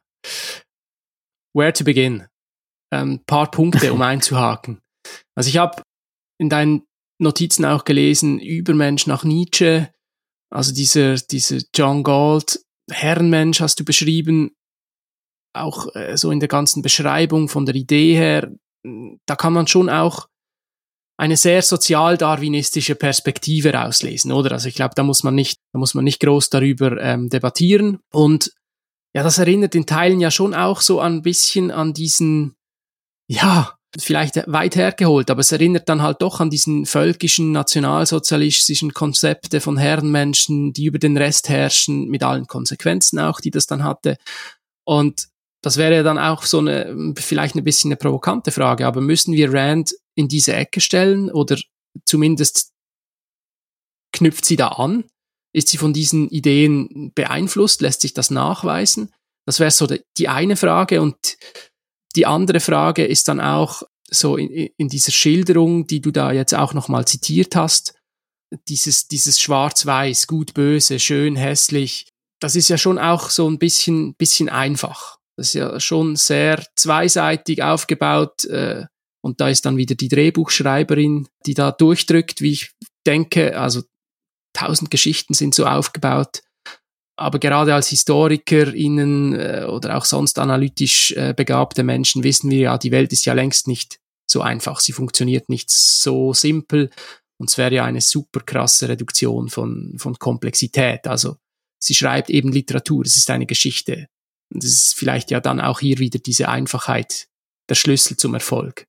Where to begin? Paar Punkte, um einzuhaken. Also ich habe in deinen Notizen auch gelesen, Übermensch nach Nietzsche, also dieser John Gold, Herrenmensch hast du beschrieben, auch so in der ganzen Beschreibung von der Idee her, da kann man schon auch eine sehr sozialdarwinistische Perspektive rauslesen, oder? Also ich glaube, da muss man nicht groß darüber debattieren. Und ja, das erinnert in Teilen ja schon auch so ein bisschen an diesen, ja, vielleicht weit hergeholt, aber es erinnert dann halt doch an diesen völkischen, nationalsozialistischen Konzepte von Herrenmenschen, die über den Rest herrschen, mit allen Konsequenzen auch, die das dann hatte. Und das wäre dann auch so vielleicht ein bisschen eine provokante Frage, aber müssen wir Rand in diese Ecke stellen oder zumindest knüpft sie da an? Ist sie von diesen Ideen beeinflusst? Lässt sich das nachweisen? Das wäre so die eine Frage. Und die andere Frage ist dann auch so in dieser Schilderung, die du da jetzt auch nochmal zitiert hast, dieses Schwarz-Weiß, gut, böse, schön, hässlich, das ist ja schon auch so ein bisschen einfach. Das ist ja schon sehr zweiseitig aufgebaut und da ist dann wieder die Drehbuchschreiberin, die da durchdrückt, wie ich denke, also 1000 Geschichten sind so aufgebaut, aber gerade als HistorikerInnen oder auch sonst analytisch begabte Menschen wissen wir ja, die Welt ist ja längst nicht so einfach, sie funktioniert nicht so simpel und es wäre ja eine super krasse Reduktion von Komplexität, also sie schreibt eben Literatur, es ist eine Geschichte und es ist vielleicht ja dann auch hier wieder diese Einfachheit der Schlüssel zum Erfolg.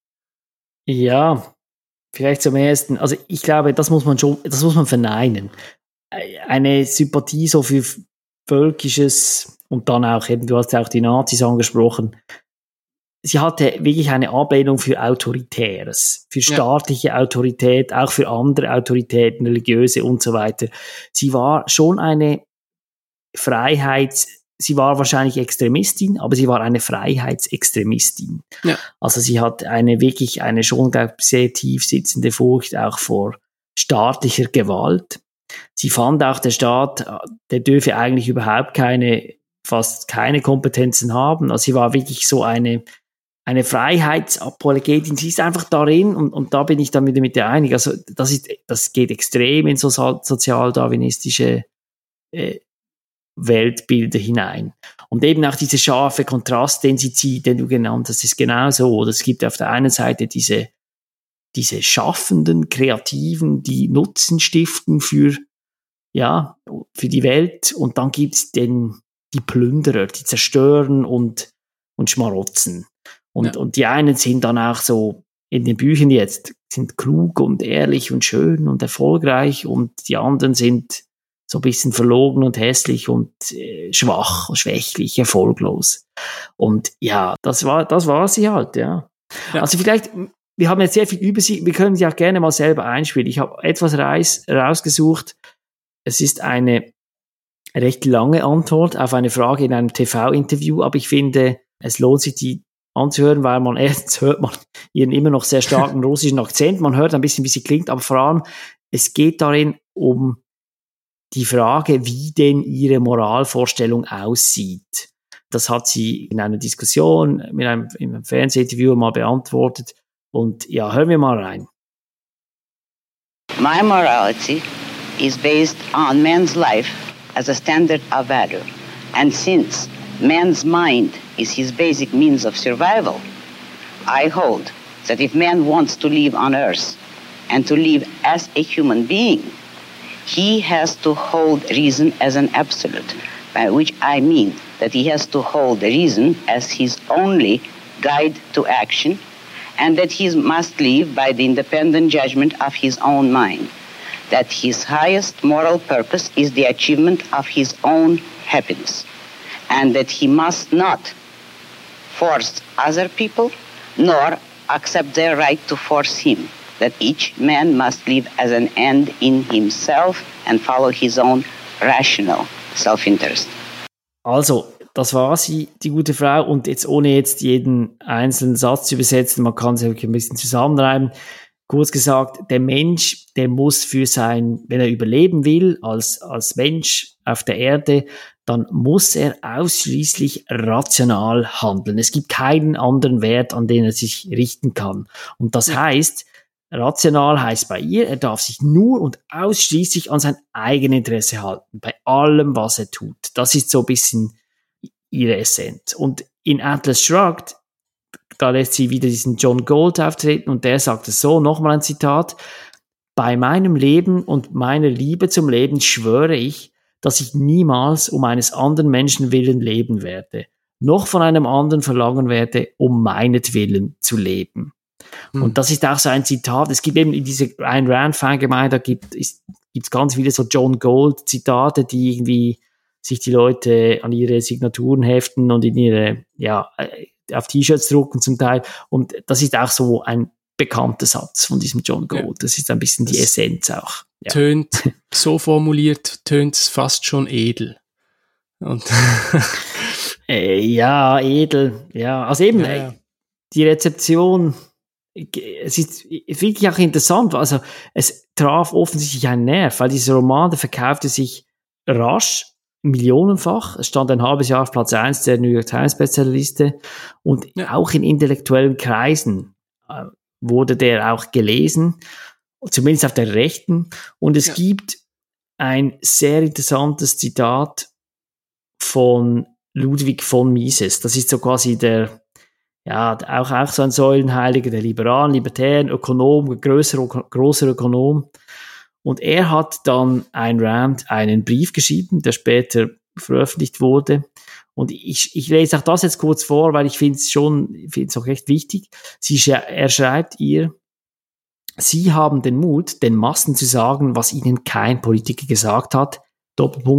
Ja, vielleicht zum ersten, also ich glaube, das muss man verneinen. Eine Sympathie so für Völkisches und dann auch eben, du hast ja auch die Nazis angesprochen. Sie hatte wirklich eine Ablehnung für Autoritäres, für staatliche Autorität, auch für andere Autoritäten, religiöse und so weiter. Sie war schon eine sie war wahrscheinlich Extremistin, aber sie war eine Freiheitsextremistin. Ja. Also sie hat wirklich eine schon, glaube ich, sehr tief sitzende Furcht auch vor staatlicher Gewalt. Sie fand auch, der Staat, der dürfe eigentlich überhaupt fast keine Kompetenzen haben. Also sie war wirklich so eine Freiheitsapologetin. Sie ist einfach darin, und da bin ich dann wieder mit der einig. Also das geht extrem in so sozialdarwinistische Weltbilder hinein. Und eben auch dieser scharfe Kontrast, den sie zieht, den du genannt hast, ist genauso. Oder es gibt auf der einen Seite diese Schaffenden, Kreativen, die Nutzen stiften für die Welt, und dann gibt's die Plünderer, die zerstören und schmarotzen. Und die einen sind dann auch so in den Büchern jetzt, sind klug und ehrlich und schön und erfolgreich, und die anderen sind so ein bisschen verlogen und hässlich und schwächlich, erfolglos. Und ja, das war sie halt, ja. Also vielleicht, wir haben jetzt sehr viel über sie, wir können sie auch gerne mal selber einspielen. Ich habe etwas rausgesucht. Es ist eine recht lange Antwort auf eine Frage in einem TV-Interview, aber ich finde, es lohnt sich, die anzuhören, weil erstens hört man ihren immer noch sehr starken russischen Akzent, man hört ein bisschen, wie sie klingt, aber vor allem, es geht darin um die Frage, wie denn ihre Moralvorstellung aussieht. Das hat sie in einer Diskussion, in einem Fernsehinterview mal beantwortet, und ja, hören wir mal rein. My morality is based on man's life as a standard of value. And since man's mind is his basic means of survival, I hold that if man wants to live on earth and to live as a human being, he has to hold reason as an absolute, by which I mean that he has to hold reason as his only guide to action, and that he must live by the independent judgment of his own mind, that his highest moral purpose is the achievement of his own happiness, and that he must not force other people, nor accept their right to force him, that each man must live as an end in himself and follow his own rational self-interest. Also, das war sie, die gute Frau, und jetzt ohne jetzt jeden einzelnen Satz zu übersetzen, man kann es wirklich ein bisschen zusammenreiben. Kurz gesagt, der Mensch, der muss wenn er überleben will, als Mensch auf der Erde, dann muss er ausschließlich rational handeln. Es gibt keinen anderen Wert, an den er sich richten kann. Und das heißt, rational heißt bei ihr, er darf sich nur und ausschließlich an sein Eigeninteresse halten, bei allem, was er tut. Das ist so ein bisschen ihre Essenz. Und in Atlas Shrugged, da lässt sie wieder diesen John Gold auftreten, und der sagt es so, nochmal ein Zitat: Bei meinem Leben und meiner Liebe zum Leben schwöre ich, dass ich niemals um eines anderen Menschen willen leben werde, noch von einem anderen verlangen werde, um meinetwillen zu leben. Und das ist auch so ein Zitat. Es gibt eben in dieser Ayn Rand-Fangemeinde, da gibt's ganz viele so John Gold-Zitate, die irgendwie sich die Leute an ihre Signaturen heften und in ihre, auf T-Shirts drucken zum Teil. Und das ist auch so ein bekannter Satz von diesem John Gold. Ja. Das ist ein bisschen die Essenz auch. Ja. Tönt, so formuliert, tönt es fast schon edel. Und ja, edel. Ja, also eben, die Rezeption, es ist wirklich auch interessant. Also, es traf offensichtlich einen Nerv, weil dieser Roman, der verkaufte sich rasch, millionenfach. Es stand ein halbes Jahr auf Platz 1 der New York Times Bestsellerliste, und auch in intellektuellen Kreisen wurde der auch gelesen, zumindest auf der Rechten. Und es gibt ein sehr interessantes Zitat von Ludwig von Mises. Das ist so quasi auch so ein Säulenheiliger der Liberalen, Libertären, Ökonom, großer Ökonom. Und er hat dann Ayn Rand einen Brief geschrieben, der später veröffentlicht wurde. Und ich lese auch das jetzt kurz vor, weil ich finde es auch recht wichtig. Er schreibt ihr: Sie haben den Mut, den Massen zu sagen, was ihnen kein Politiker gesagt hat. Doppelpunkt.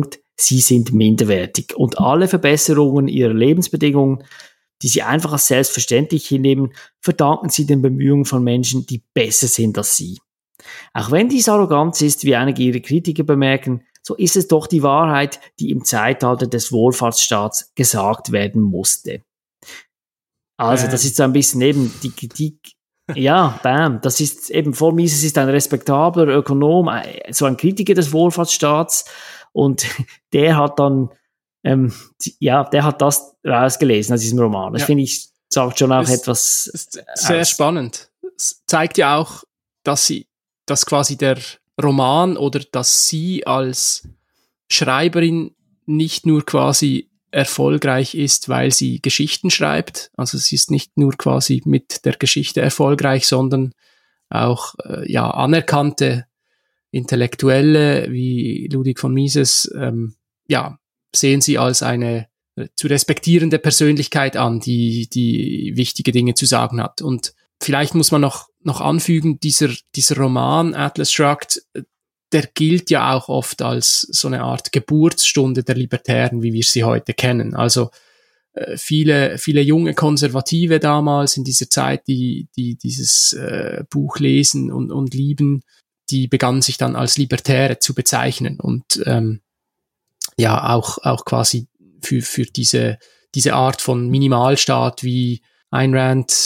sie sind minderwertig. Und alle Verbesserungen ihrer Lebensbedingungen, die sie einfach als selbstverständlich hinnehmen, verdanken sie den Bemühungen von Menschen, die besser sind als sie. Auch wenn dies Arroganz ist, wie einige ihrer Kritiker bemerken, so ist es doch die Wahrheit, die im Zeitalter des Wohlfahrtsstaats gesagt werden musste. Also, das ist so ein bisschen eben die Kritik. Ja, bam. Das ist eben, vor Mises ist ein respektabler Ökonom, so ein Kritiker des Wohlfahrtsstaats, und der hat dann, der hat das rausgelesen aus diesem Roman. Das finde ich, sagt schon auch etwas. Ist sehr spannend. Es zeigt ja auch, dass quasi der Roman oder dass sie als Schreiberin nicht nur quasi erfolgreich ist, weil sie Geschichten schreibt. Also sie ist nicht nur quasi mit der Geschichte erfolgreich, sondern auch anerkannte Intellektuelle wie Ludwig von Mises sehen sie als eine zu respektierende Persönlichkeit an, die wichtige Dinge zu sagen hat. Und vielleicht muss man noch anfügen, dieser Roman Atlas Shrugged, der gilt ja auch oft als so eine Art Geburtsstunde der Libertären, wie wir sie heute kennen. Also viele junge Konservative damals in dieser Zeit, die dieses Buch lesen und lieben, die begannen sich dann als Libertäre zu bezeichnen und auch quasi für diese Art von Minimalstaat, wie Ayn Rand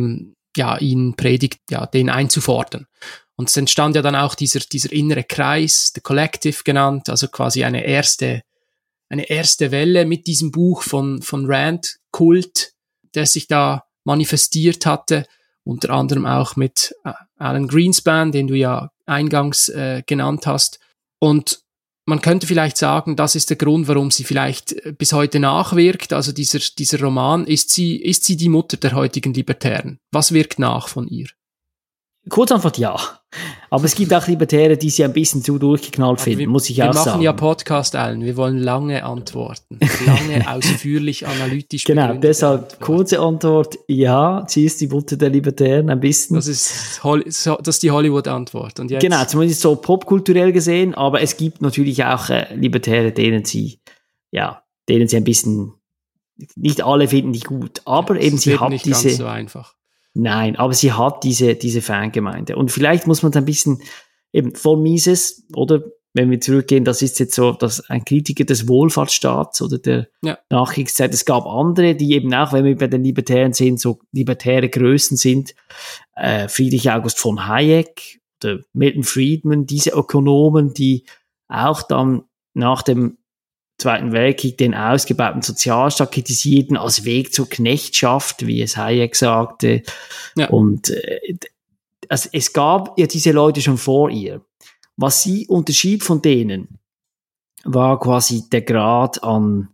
ihn predigt, den einzufordern. Und es entstand ja dann auch dieser innere Kreis, the Collective genannt, also quasi eine erste Welle mit diesem Buch von Rand, Kult, der sich da manifestiert hatte, unter anderem auch mit Alan Greenspan, den du ja eingangs genannt hast. Und man könnte vielleicht sagen, das ist der Grund, warum sie vielleicht bis heute nachwirkt. Also dieser Roman, ist sie die Mutter der heutigen Libertären? Was wirkt nach von ihr? Kurzantwort ja. Aber es gibt auch Libertäre, die sie ein bisschen zu durchgeknallt finden, muss ich auch sagen. Wir machen ja Podcast, Alan. Wir wollen lange Antworten. Lange, ausführlich, analytisch. Genau, deshalb kurze Antwort, ja, sie ist die Mutter der Libertären, ein bisschen. Das ist die Hollywood-Antwort. Und jetzt? Genau, zumindest so popkulturell gesehen, aber es gibt natürlich auch Libertäre, denen sie ein bisschen, nicht alle finden die gut, aber eben sie hat nicht diese... Ganz so einfach. Nein, aber sie hat diese Fangemeinde. Und vielleicht muss man ein bisschen eben von Mises, oder wenn wir zurückgehen, das ist jetzt so, dass ein Kritiker des Wohlfahrtsstaats oder der Nachkriegszeit. Es gab andere, die eben auch, wenn wir bei den Libertären sehen, so libertäre Größen sind, Friedrich August von Hayek oder Milton Friedman, diese Ökonomen, die auch dann nach dem Zweiten Weltkrieg den ausgebauten Sozialstaat kritisierten als Weg zur Knechtschaft, wie es Hayek sagte. Ja. Und also es gab ja diese Leute schon vor ihr. Was sie unterschied von denen, war quasi der Grad an,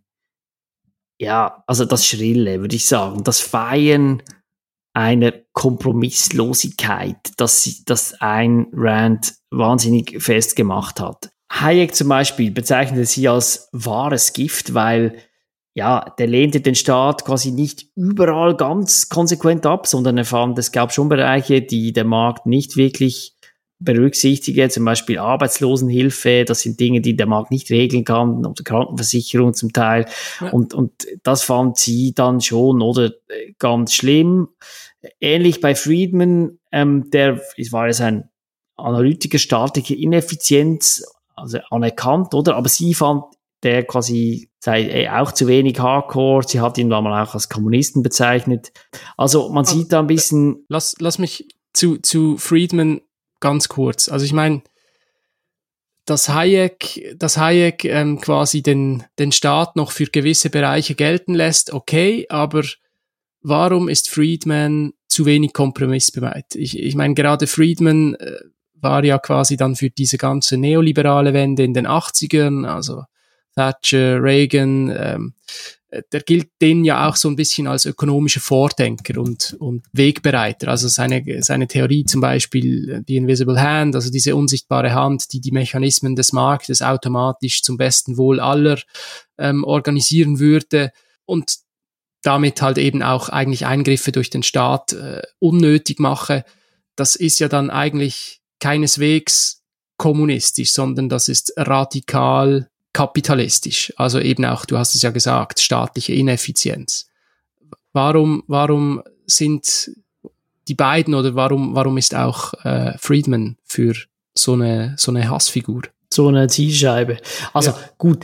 also das Schrille, würde ich sagen, das Feiern einer Kompromisslosigkeit, das Ayn Rand wahnsinnig festgemacht hat. Hayek zum Beispiel bezeichnete sie als wahres Gift, weil der lehnte den Staat quasi nicht überall ganz konsequent ab, sondern er fand, es gab schon Bereiche, die der Markt nicht wirklich berücksichtige, zum Beispiel Arbeitslosenhilfe, das sind Dinge, die der Markt nicht regeln kann, oder Krankenversicherung zum Teil. Ja. Und das fand sie dann schon, oder ganz schlimm. Ähnlich bei Friedman, der war jetzt ein Analytiker staatlicher Ineffizienz, also anerkannt, oder? Aber sie fand, der quasi sei auch zu wenig Hardcore. Sie hat ihn damals auch als Kommunisten bezeichnet. Also man sieht da ein bisschen... Lass mich zu Friedman ganz kurz. Also ich meine, dass Hayek quasi den Staat noch für gewisse Bereiche gelten lässt, okay, aber warum ist Friedman zu wenig kompromissbereit? Ich meine, gerade Friedman war ja quasi dann für diese ganze neoliberale Wende in den 80ern, also Thatcher, Reagan, der gilt denen ja auch so ein bisschen als ökonomischer Vordenker und Wegbereiter. Also seine Theorie zum Beispiel, die Invisible Hand, also diese unsichtbare Hand, die Mechanismen des Marktes automatisch zum besten Wohl aller organisieren würde und damit halt eben auch eigentlich Eingriffe durch den Staat unnötig mache. Das ist ja dann eigentlich keineswegs kommunistisch, sondern das ist radikal kapitalistisch. Also eben auch, du hast es ja gesagt, staatliche Ineffizienz. Warum sind die beiden oder warum ist auch Friedman für so eine Hassfigur? So eine Zielscheibe. Also gut,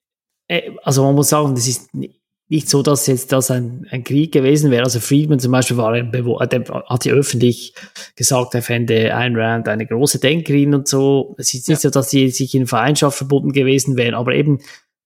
also man muss sagen, das ist nicht so, dass jetzt das ein Krieg gewesen wäre. Also Friedman zum Beispiel der hat ja öffentlich gesagt, er fände Ayn Rand eine große Denkerin und so. Es ist nicht so, dass sie sich in Feindschaft verbunden gewesen wären, aber eben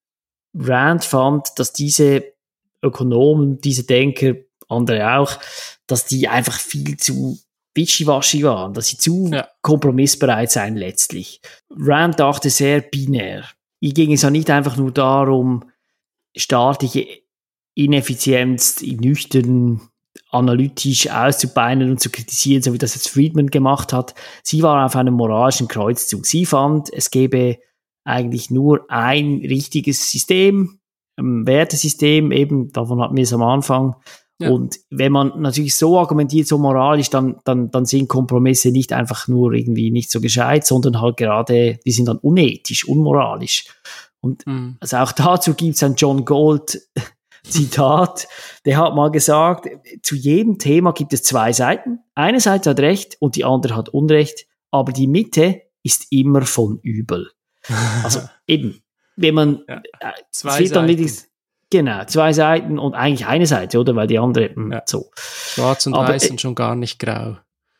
Rand fand, dass diese Ökonomen, diese Denker, andere auch, dass die einfach viel zu wischiwaschi waren, dass sie zu kompromissbereit seien letztlich. Rand dachte sehr binär. Hier ging es ja nicht einfach nur darum, staatliche Ineffizienz nüchtern analytisch auszubeinen und zu kritisieren, so wie das jetzt Friedman gemacht hat. Sie war auf einem moralischen Kreuzzug. Sie fand, es gäbe eigentlich nur ein richtiges System, Wertesystem, eben, davon hatten wir es am Anfang. Ja. Und wenn man natürlich so argumentiert, so moralisch, dann sind Kompromisse nicht einfach nur irgendwie nicht so gescheit, sondern halt gerade, die sind dann unethisch, unmoralisch. Und also auch dazu gibt's ein John Gold Zitat, der hat mal gesagt, zu jedem Thema gibt es zwei Seiten. Eine Seite hat Recht und die andere hat Unrecht, aber die Mitte ist immer von übel. Also eben, wenn man zwei Seiten. Genau, zwei Seiten und eigentlich eine Seite, oder? Weil die andere, so. Schwarz und weiß und schon gar nicht grau.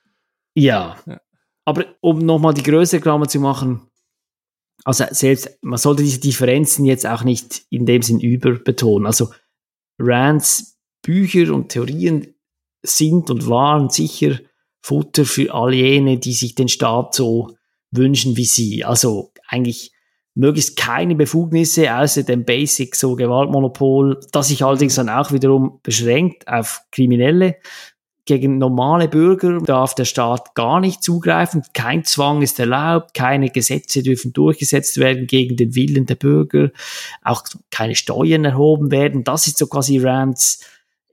Ja. Aber um nochmal die größere Klammer zu machen, also selbst, man sollte diese Differenzen jetzt auch nicht in dem Sinn überbetonen. Also Rands Bücher und Theorien sind und waren sicher Futter für all jene, die sich den Staat so wünschen wie sie. Also eigentlich möglichst keine Befugnisse außer dem Basic, so Gewaltmonopol, das sich allerdings dann auch wiederum beschränkt auf Kriminelle. Gegen normale Bürger darf der Staat gar nicht zugreifen, kein Zwang ist erlaubt, keine Gesetze dürfen durchgesetzt werden gegen den Willen der Bürger, auch keine Steuern erhoben werden. Das ist so quasi Rands,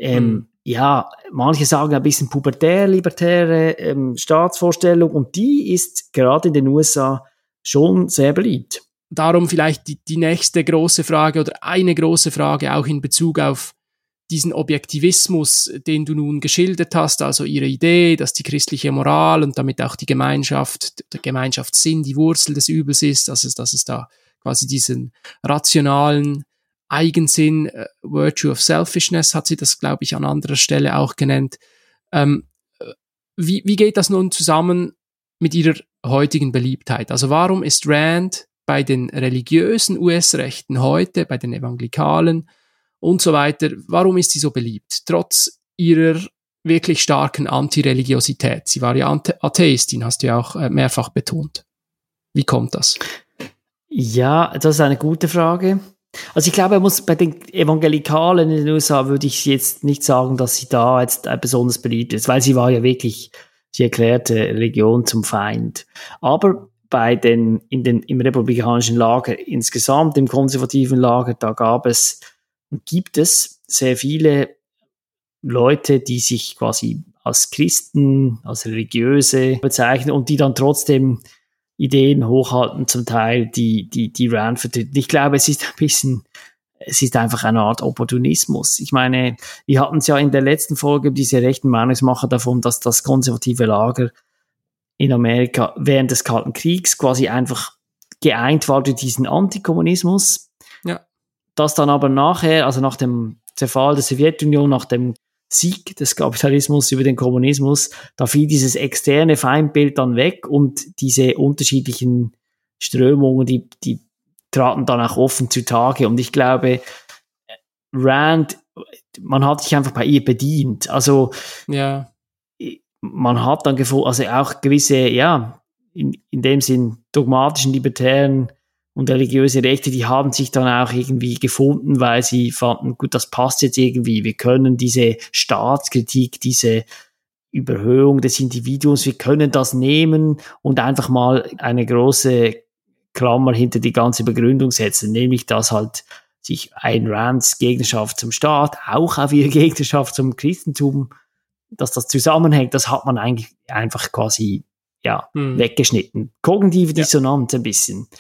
manche sagen ein bisschen pubertär-libertäre Staatsvorstellung und die ist gerade in den USA schon sehr beliebt. Darum vielleicht die nächste große Frage oder eine große Frage auch in Bezug auf diesen Objektivismus, den du nun geschildert hast, also ihre Idee, dass die christliche Moral und damit auch die Gemeinschaft, der Gemeinschaftssinn die Wurzel des Übels ist, dass es da quasi diesen rationalen Eigensinn, Virtue of Selfishness, hat sie das, glaube ich, an anderer Stelle auch genannt. Wie geht das nun zusammen mit ihrer heutigen Beliebtheit? Also warum ist Rand bei den religiösen US-Rechten heute, bei den Evangelikalen und so weiter, warum ist sie so beliebt? Trotz ihrer wirklich starken Antireligiosität. Sie war ja Atheistin, hast du ja auch mehrfach betont. Wie kommt das? Ja, das ist eine gute Frage. Also ich glaube, bei den Evangelikalen in den USA würde ich jetzt nicht sagen, dass sie da jetzt besonders beliebt ist, weil sie war ja wirklich, sie erklärte Religion zum Feind. Aber im republikanischen Lager insgesamt, im konservativen Lager, da gibt es sehr viele Leute, die sich quasi als Christen, als Religiöse bezeichnen und die dann trotzdem Ideen hochhalten, zum Teil, die Rand vertreten. Ich glaube, es ist einfach eine Art Opportunismus. Ich meine, wir hatten es ja in der letzten Folge, diese rechten Meinungsmacher davon, dass das konservative Lager in Amerika während des Kalten Kriegs quasi einfach geeint war durch diesen Antikommunismus. Ja. Das dann aber nachher, also nach dem Zerfall der Sowjetunion, nach dem Sieg des Kapitalismus über den Kommunismus, da fiel dieses externe Feindbild dann weg und diese unterschiedlichen Strömungen, die traten dann auch offen zutage. Und ich glaube, Rand, man hat sich einfach bei ihr bedient. Also, ja. Man hat dann gefunden, also auch gewisse, in dem Sinn dogmatischen, libertären und religiöse Rechte, die haben sich dann auch irgendwie gefunden, weil sie fanden, gut, das passt jetzt irgendwie, wir können diese Staatskritik, diese Überhöhung des Individuums, wir können das nehmen und einfach mal eine große Klammer hinter die ganze Begründung setzen, nämlich dass halt sich Ayn Rands Gegnerschaft zum Staat, auch auf ihre Gegnerschaft zum Christentum, dass das zusammenhängt, das hat man eigentlich einfach quasi weggeschnitten. Kognitive Dissonanz ein bisschen.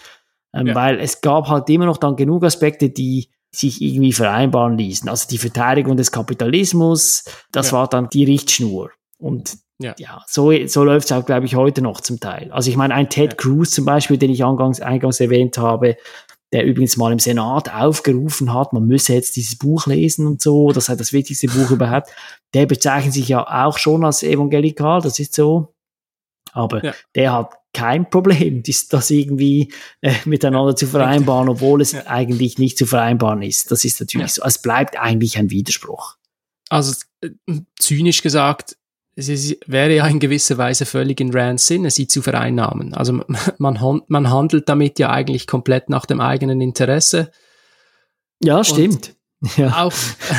Weil es gab halt immer noch dann genug Aspekte, die sich irgendwie vereinbaren ließen. Also die Verteidigung des Kapitalismus, das war dann die Richtschnur. Und so läuft es auch, glaube ich, heute noch zum Teil. Also ich meine, ein Ted Cruz zum Beispiel, den ich eingangs erwähnt habe, der übrigens mal im Senat aufgerufen hat, man müsse jetzt dieses Buch lesen und so, das sei das wichtigste Buch überhaupt, der bezeichnet sich ja auch schon als evangelikal, das ist so. Aber der hat kein Problem, das irgendwie miteinander zu vereinbaren, obwohl es eigentlich nicht zu vereinbaren ist. Das ist natürlich so. Es bleibt eigentlich ein Widerspruch. Also zynisch gesagt, wäre ja in gewisser Weise völlig in Rands Sinne, sie zu vereinnahmen. Also man handelt damit ja eigentlich komplett nach dem eigenen Interesse. Ja, stimmt. Ja.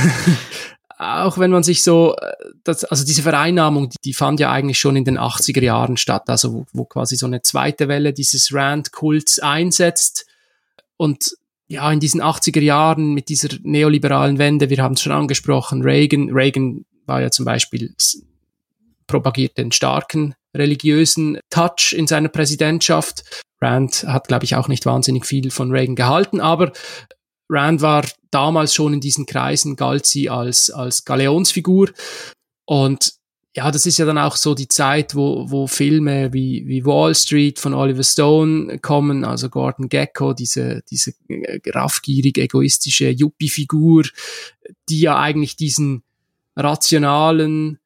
Auch wenn man sich so, also diese Vereinnahmung, die fand ja eigentlich schon in den 80er Jahren statt, also wo quasi so eine zweite Welle dieses Rand-Kults einsetzt. Und ja, in diesen 80er Jahren mit dieser neoliberalen Wende, wir haben es schon angesprochen, Reagan war ja zum Beispiel, propagiert den starken religiösen Touch in seiner Präsidentschaft. Rand hat, glaube ich, auch nicht wahnsinnig viel von Reagan gehalten, aber Rand war damals schon in diesen Kreisen, galt sie als Galionsfigur. Und ja, das ist ja dann auch so die Zeit, wo Filme wie Wall Street von Oliver Stone kommen, also Gordon Gekko, diese raffgierig egoistische Yuppie-Figur, die ja eigentlich diesen rationalen,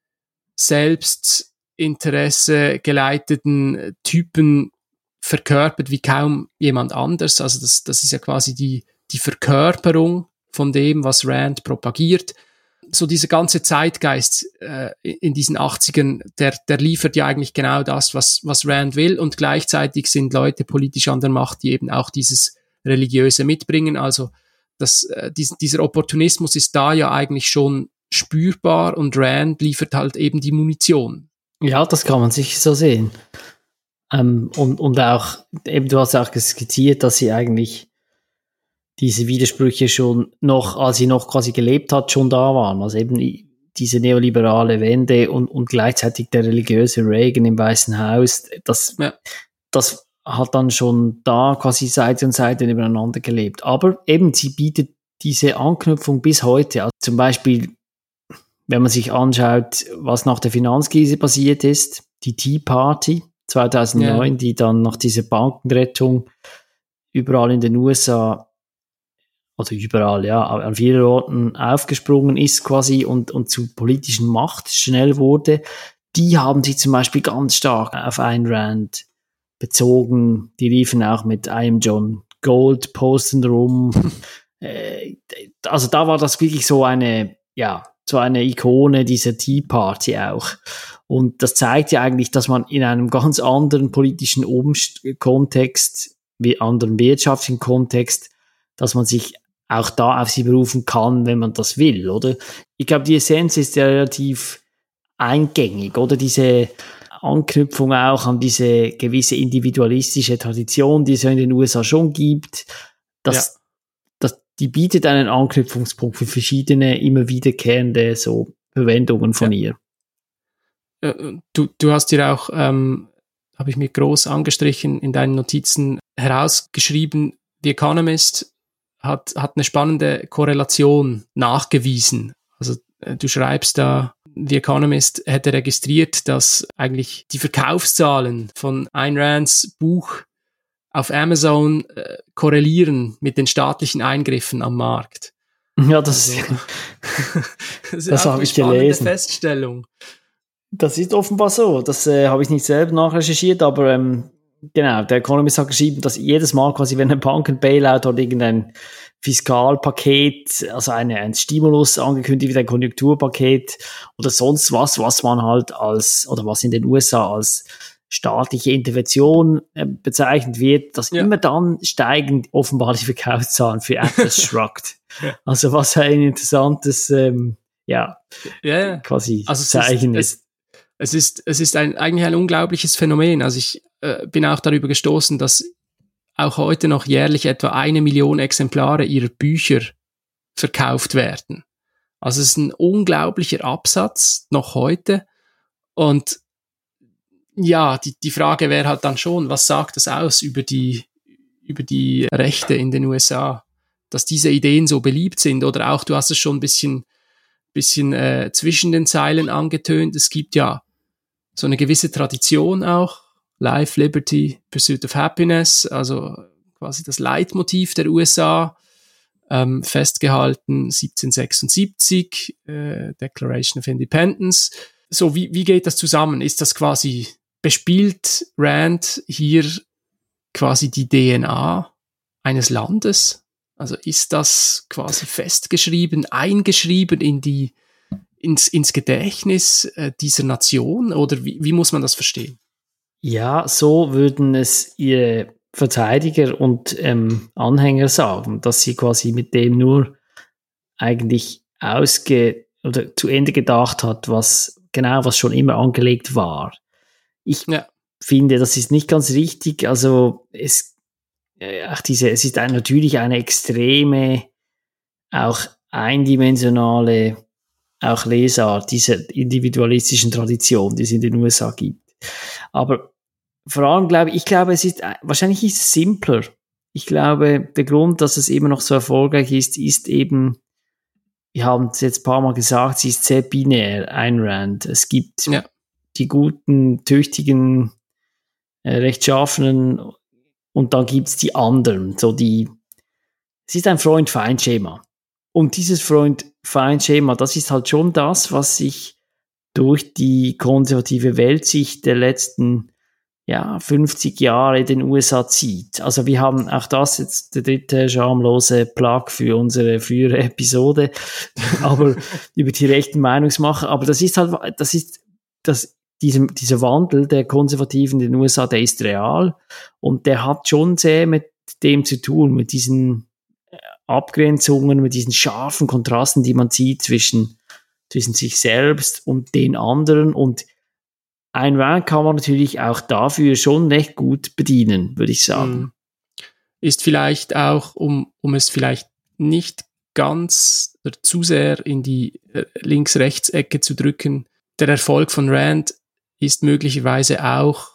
Selbstinteresse geleiteten Typen verkörpert wie kaum jemand anders. Also das ist ja quasi die Verkörperung von dem, was Rand propagiert. So dieser ganze Zeitgeist in diesen 80ern, der liefert ja eigentlich genau das, was Rand will, und gleichzeitig sind Leute politisch an der Macht, die eben auch dieses Religiöse mitbringen. Also dieser Opportunismus ist da ja eigentlich schon spürbar, und Rand liefert halt eben die Munition. Ja, das kann man sich so sehen. Und auch, eben du hast auch skizziert, dass sie eigentlich diese Widersprüche schon noch, als sie noch quasi gelebt hat, schon da waren. Also eben diese neoliberale Wende und gleichzeitig der religiöse Reagan im Weißen Haus, das hat dann schon da quasi Seite an Seite nebeneinander gelebt. Aber eben, sie bietet diese Anknüpfung bis heute. Also zum Beispiel, wenn man sich anschaut, was nach der Finanzkrise passiert ist, die Tea Party 2009, die dann nach dieser Bankenrettung überall in den USA, also überall, ja, an vielen Orten aufgesprungen ist quasi und zu politischen Macht schnell wurde, die haben sich zum Beispiel ganz stark auf Ayn Rand bezogen. Die riefen auch mit I am John Gold Posten rum. Also da war das wirklich so eine Ikone dieser Tea Party auch. Und das zeigt ja eigentlich, dass man in einem ganz anderen politischen Kontext, wie anderen wirtschaftlichen Kontext, dass man sich auch da auf sie berufen kann, wenn man das will, oder? Ich glaube, die Essenz ist ja relativ eingängig, oder? Diese Anknüpfung auch an diese gewisse individualistische Tradition, die es ja in den USA schon gibt, die bietet einen Anknüpfungspunkt für verschiedene, immer wiederkehrende so Verwendungen von ihr. Du hast dir auch, habe ich mir groß angestrichen, in deinen Notizen herausgeschrieben, The Economist hat eine spannende Korrelation nachgewiesen. Also du schreibst da, The Economist hätte registriert, dass eigentlich die Verkaufszahlen von Ayn Rands Buch auf Amazon korrelieren mit den staatlichen Eingriffen am Markt. Ja, das habe ich gelesen. Feststellung. Das ist offenbar so. Das habe ich nicht selber nachrecherchiert, aber genau, der Economist hat geschrieben, dass jedes Mal quasi, wenn ein Banken-Bailout oder irgendein Fiskalpaket, also ein Stimulus angekündigt wird, ein Konjunkturpaket oder sonst was man halt oder was in den USA als staatliche Intervention bezeichnet wird, dass immer dann steigen offenbar die Verkaufszahlen für Atlas Shrugged. Also was ein interessantes quasi also Zeichen ist. Es ist eigentlich ein unglaubliches Phänomen. Also ich bin auch darüber gestoßen, dass auch heute noch jährlich etwa 1 Million Exemplare ihrer Bücher verkauft werden. Also es ist ein unglaublicher Absatz noch heute. Und ja, die Frage wäre halt dann schon, was sagt das aus über die die Rechte in den USA, dass diese Ideen so beliebt sind, oder auch, du hast es schon ein bisschen zwischen den Zeilen angetönt, es gibt ja so eine gewisse Tradition auch, Life, Liberty, Pursuit of Happiness, also quasi das Leitmotiv der USA, festgehalten 1776, Declaration of Independence. So, wie geht das zusammen? Ist das quasi, bespielt Rand hier quasi die DNA eines Landes? Also ist das quasi festgeschrieben, eingeschrieben ins Gedächtnis dieser Nation, oder wie muss man das verstehen? Ja, so würden es ihre Verteidiger und Anhänger sagen, dass sie quasi mit dem nur eigentlich oder zu Ende gedacht hat, was schon immer angelegt war. Ich finde, das ist nicht ganz richtig. Also es ist natürlich eine extreme, auch eindimensionale, auch Lesart dieser individualistischen Tradition, die es in den USA gibt. Aber vor allem wahrscheinlich ist es simpler. Ich glaube, der Grund, dass es immer noch so erfolgreich ist eben, wir haben es jetzt ein paar Mal gesagt, sie ist sehr binär, Ayn Rand. Es gibt die guten, tüchtigen, rechtschaffenen, und dann gibt's die anderen. Es ist ein Freund-Feind-Schema. Und dieses Freund-Feind-Schema, das ist halt schon das, was sich durch die konservative Weltsicht der letzten 50 Jahre in den USA zieht. Also wir haben auch das jetzt der dritte schamlose Plug für unsere frühere Episode, aber über die rechten Meinungsmacher. Aber dieser Wandel der Konservativen in den USA, der ist real und der hat schon sehr mit dem zu tun, mit diesen Abgrenzungen, mit diesen scharfen Kontrasten, die man sieht zwischen sich selbst und den anderen. Und Ayn Rand kann man natürlich auch dafür schon recht gut bedienen, würde ich sagen. Ist vielleicht auch, um es vielleicht nicht ganz oder zu sehr in die Links-Rechts-Ecke zu drücken, der Erfolg von Rand ist möglicherweise auch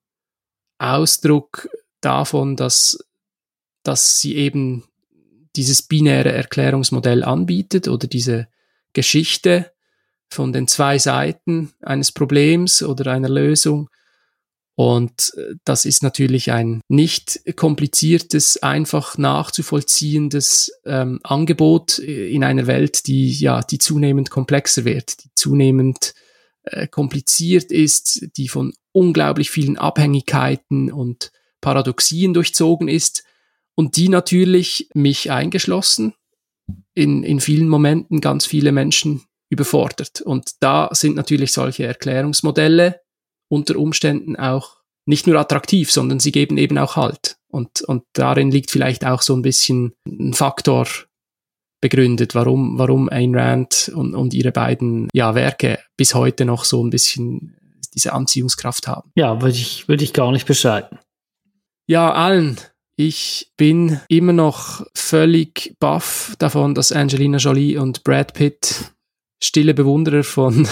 Ausdruck davon, dass sie eben dieses binäre Erklärungsmodell anbietet oder diese Geschichte von den zwei Seiten eines Problems oder einer Lösung. Und das ist natürlich ein nicht kompliziertes, einfach nachzuvollziehendes Angebot in einer Welt, die zunehmend komplexer wird, die zunehmend kompliziert ist, die von unglaublich vielen Abhängigkeiten und Paradoxien durchzogen ist und die natürlich, mich eingeschlossen, in vielen Momenten ganz viele Menschen überfordert. Und da sind natürlich solche Erklärungsmodelle unter Umständen auch nicht nur attraktiv, sondern sie geben eben auch Halt. Und darin liegt vielleicht auch so ein bisschen ein Faktor begründet, warum Ayn Rand und ihre beiden Werke bis heute noch so ein bisschen diese Anziehungskraft haben. Ja, würde ich gar nicht bestreiten. Ja, Alan, ich bin immer noch völlig baff davon, dass Angelina Jolie und Brad Pitt stille Bewunderer von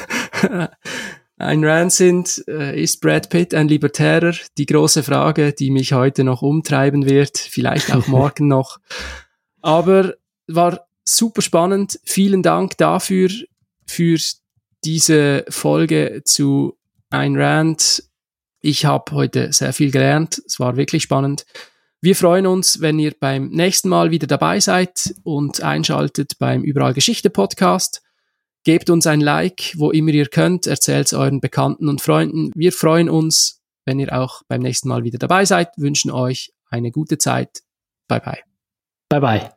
Ayn Rand sind. Ist Brad Pitt ein Libertärer? Die große Frage, die mich heute noch umtreiben wird, vielleicht auch morgen noch. Aber war super spannend. Vielen Dank dafür, für diese Folge zu Ayn Rand. Ich habe heute sehr viel gelernt. Es war wirklich spannend. Wir freuen uns, wenn ihr beim nächsten Mal wieder dabei seid und einschaltet beim Überall Geschichte Podcast. Gebt uns ein Like, wo immer ihr könnt. Erzählt es euren Bekannten und Freunden. Wir freuen uns, wenn ihr auch beim nächsten Mal wieder dabei seid. Wünschen euch eine gute Zeit. Bye bye. Bye bye.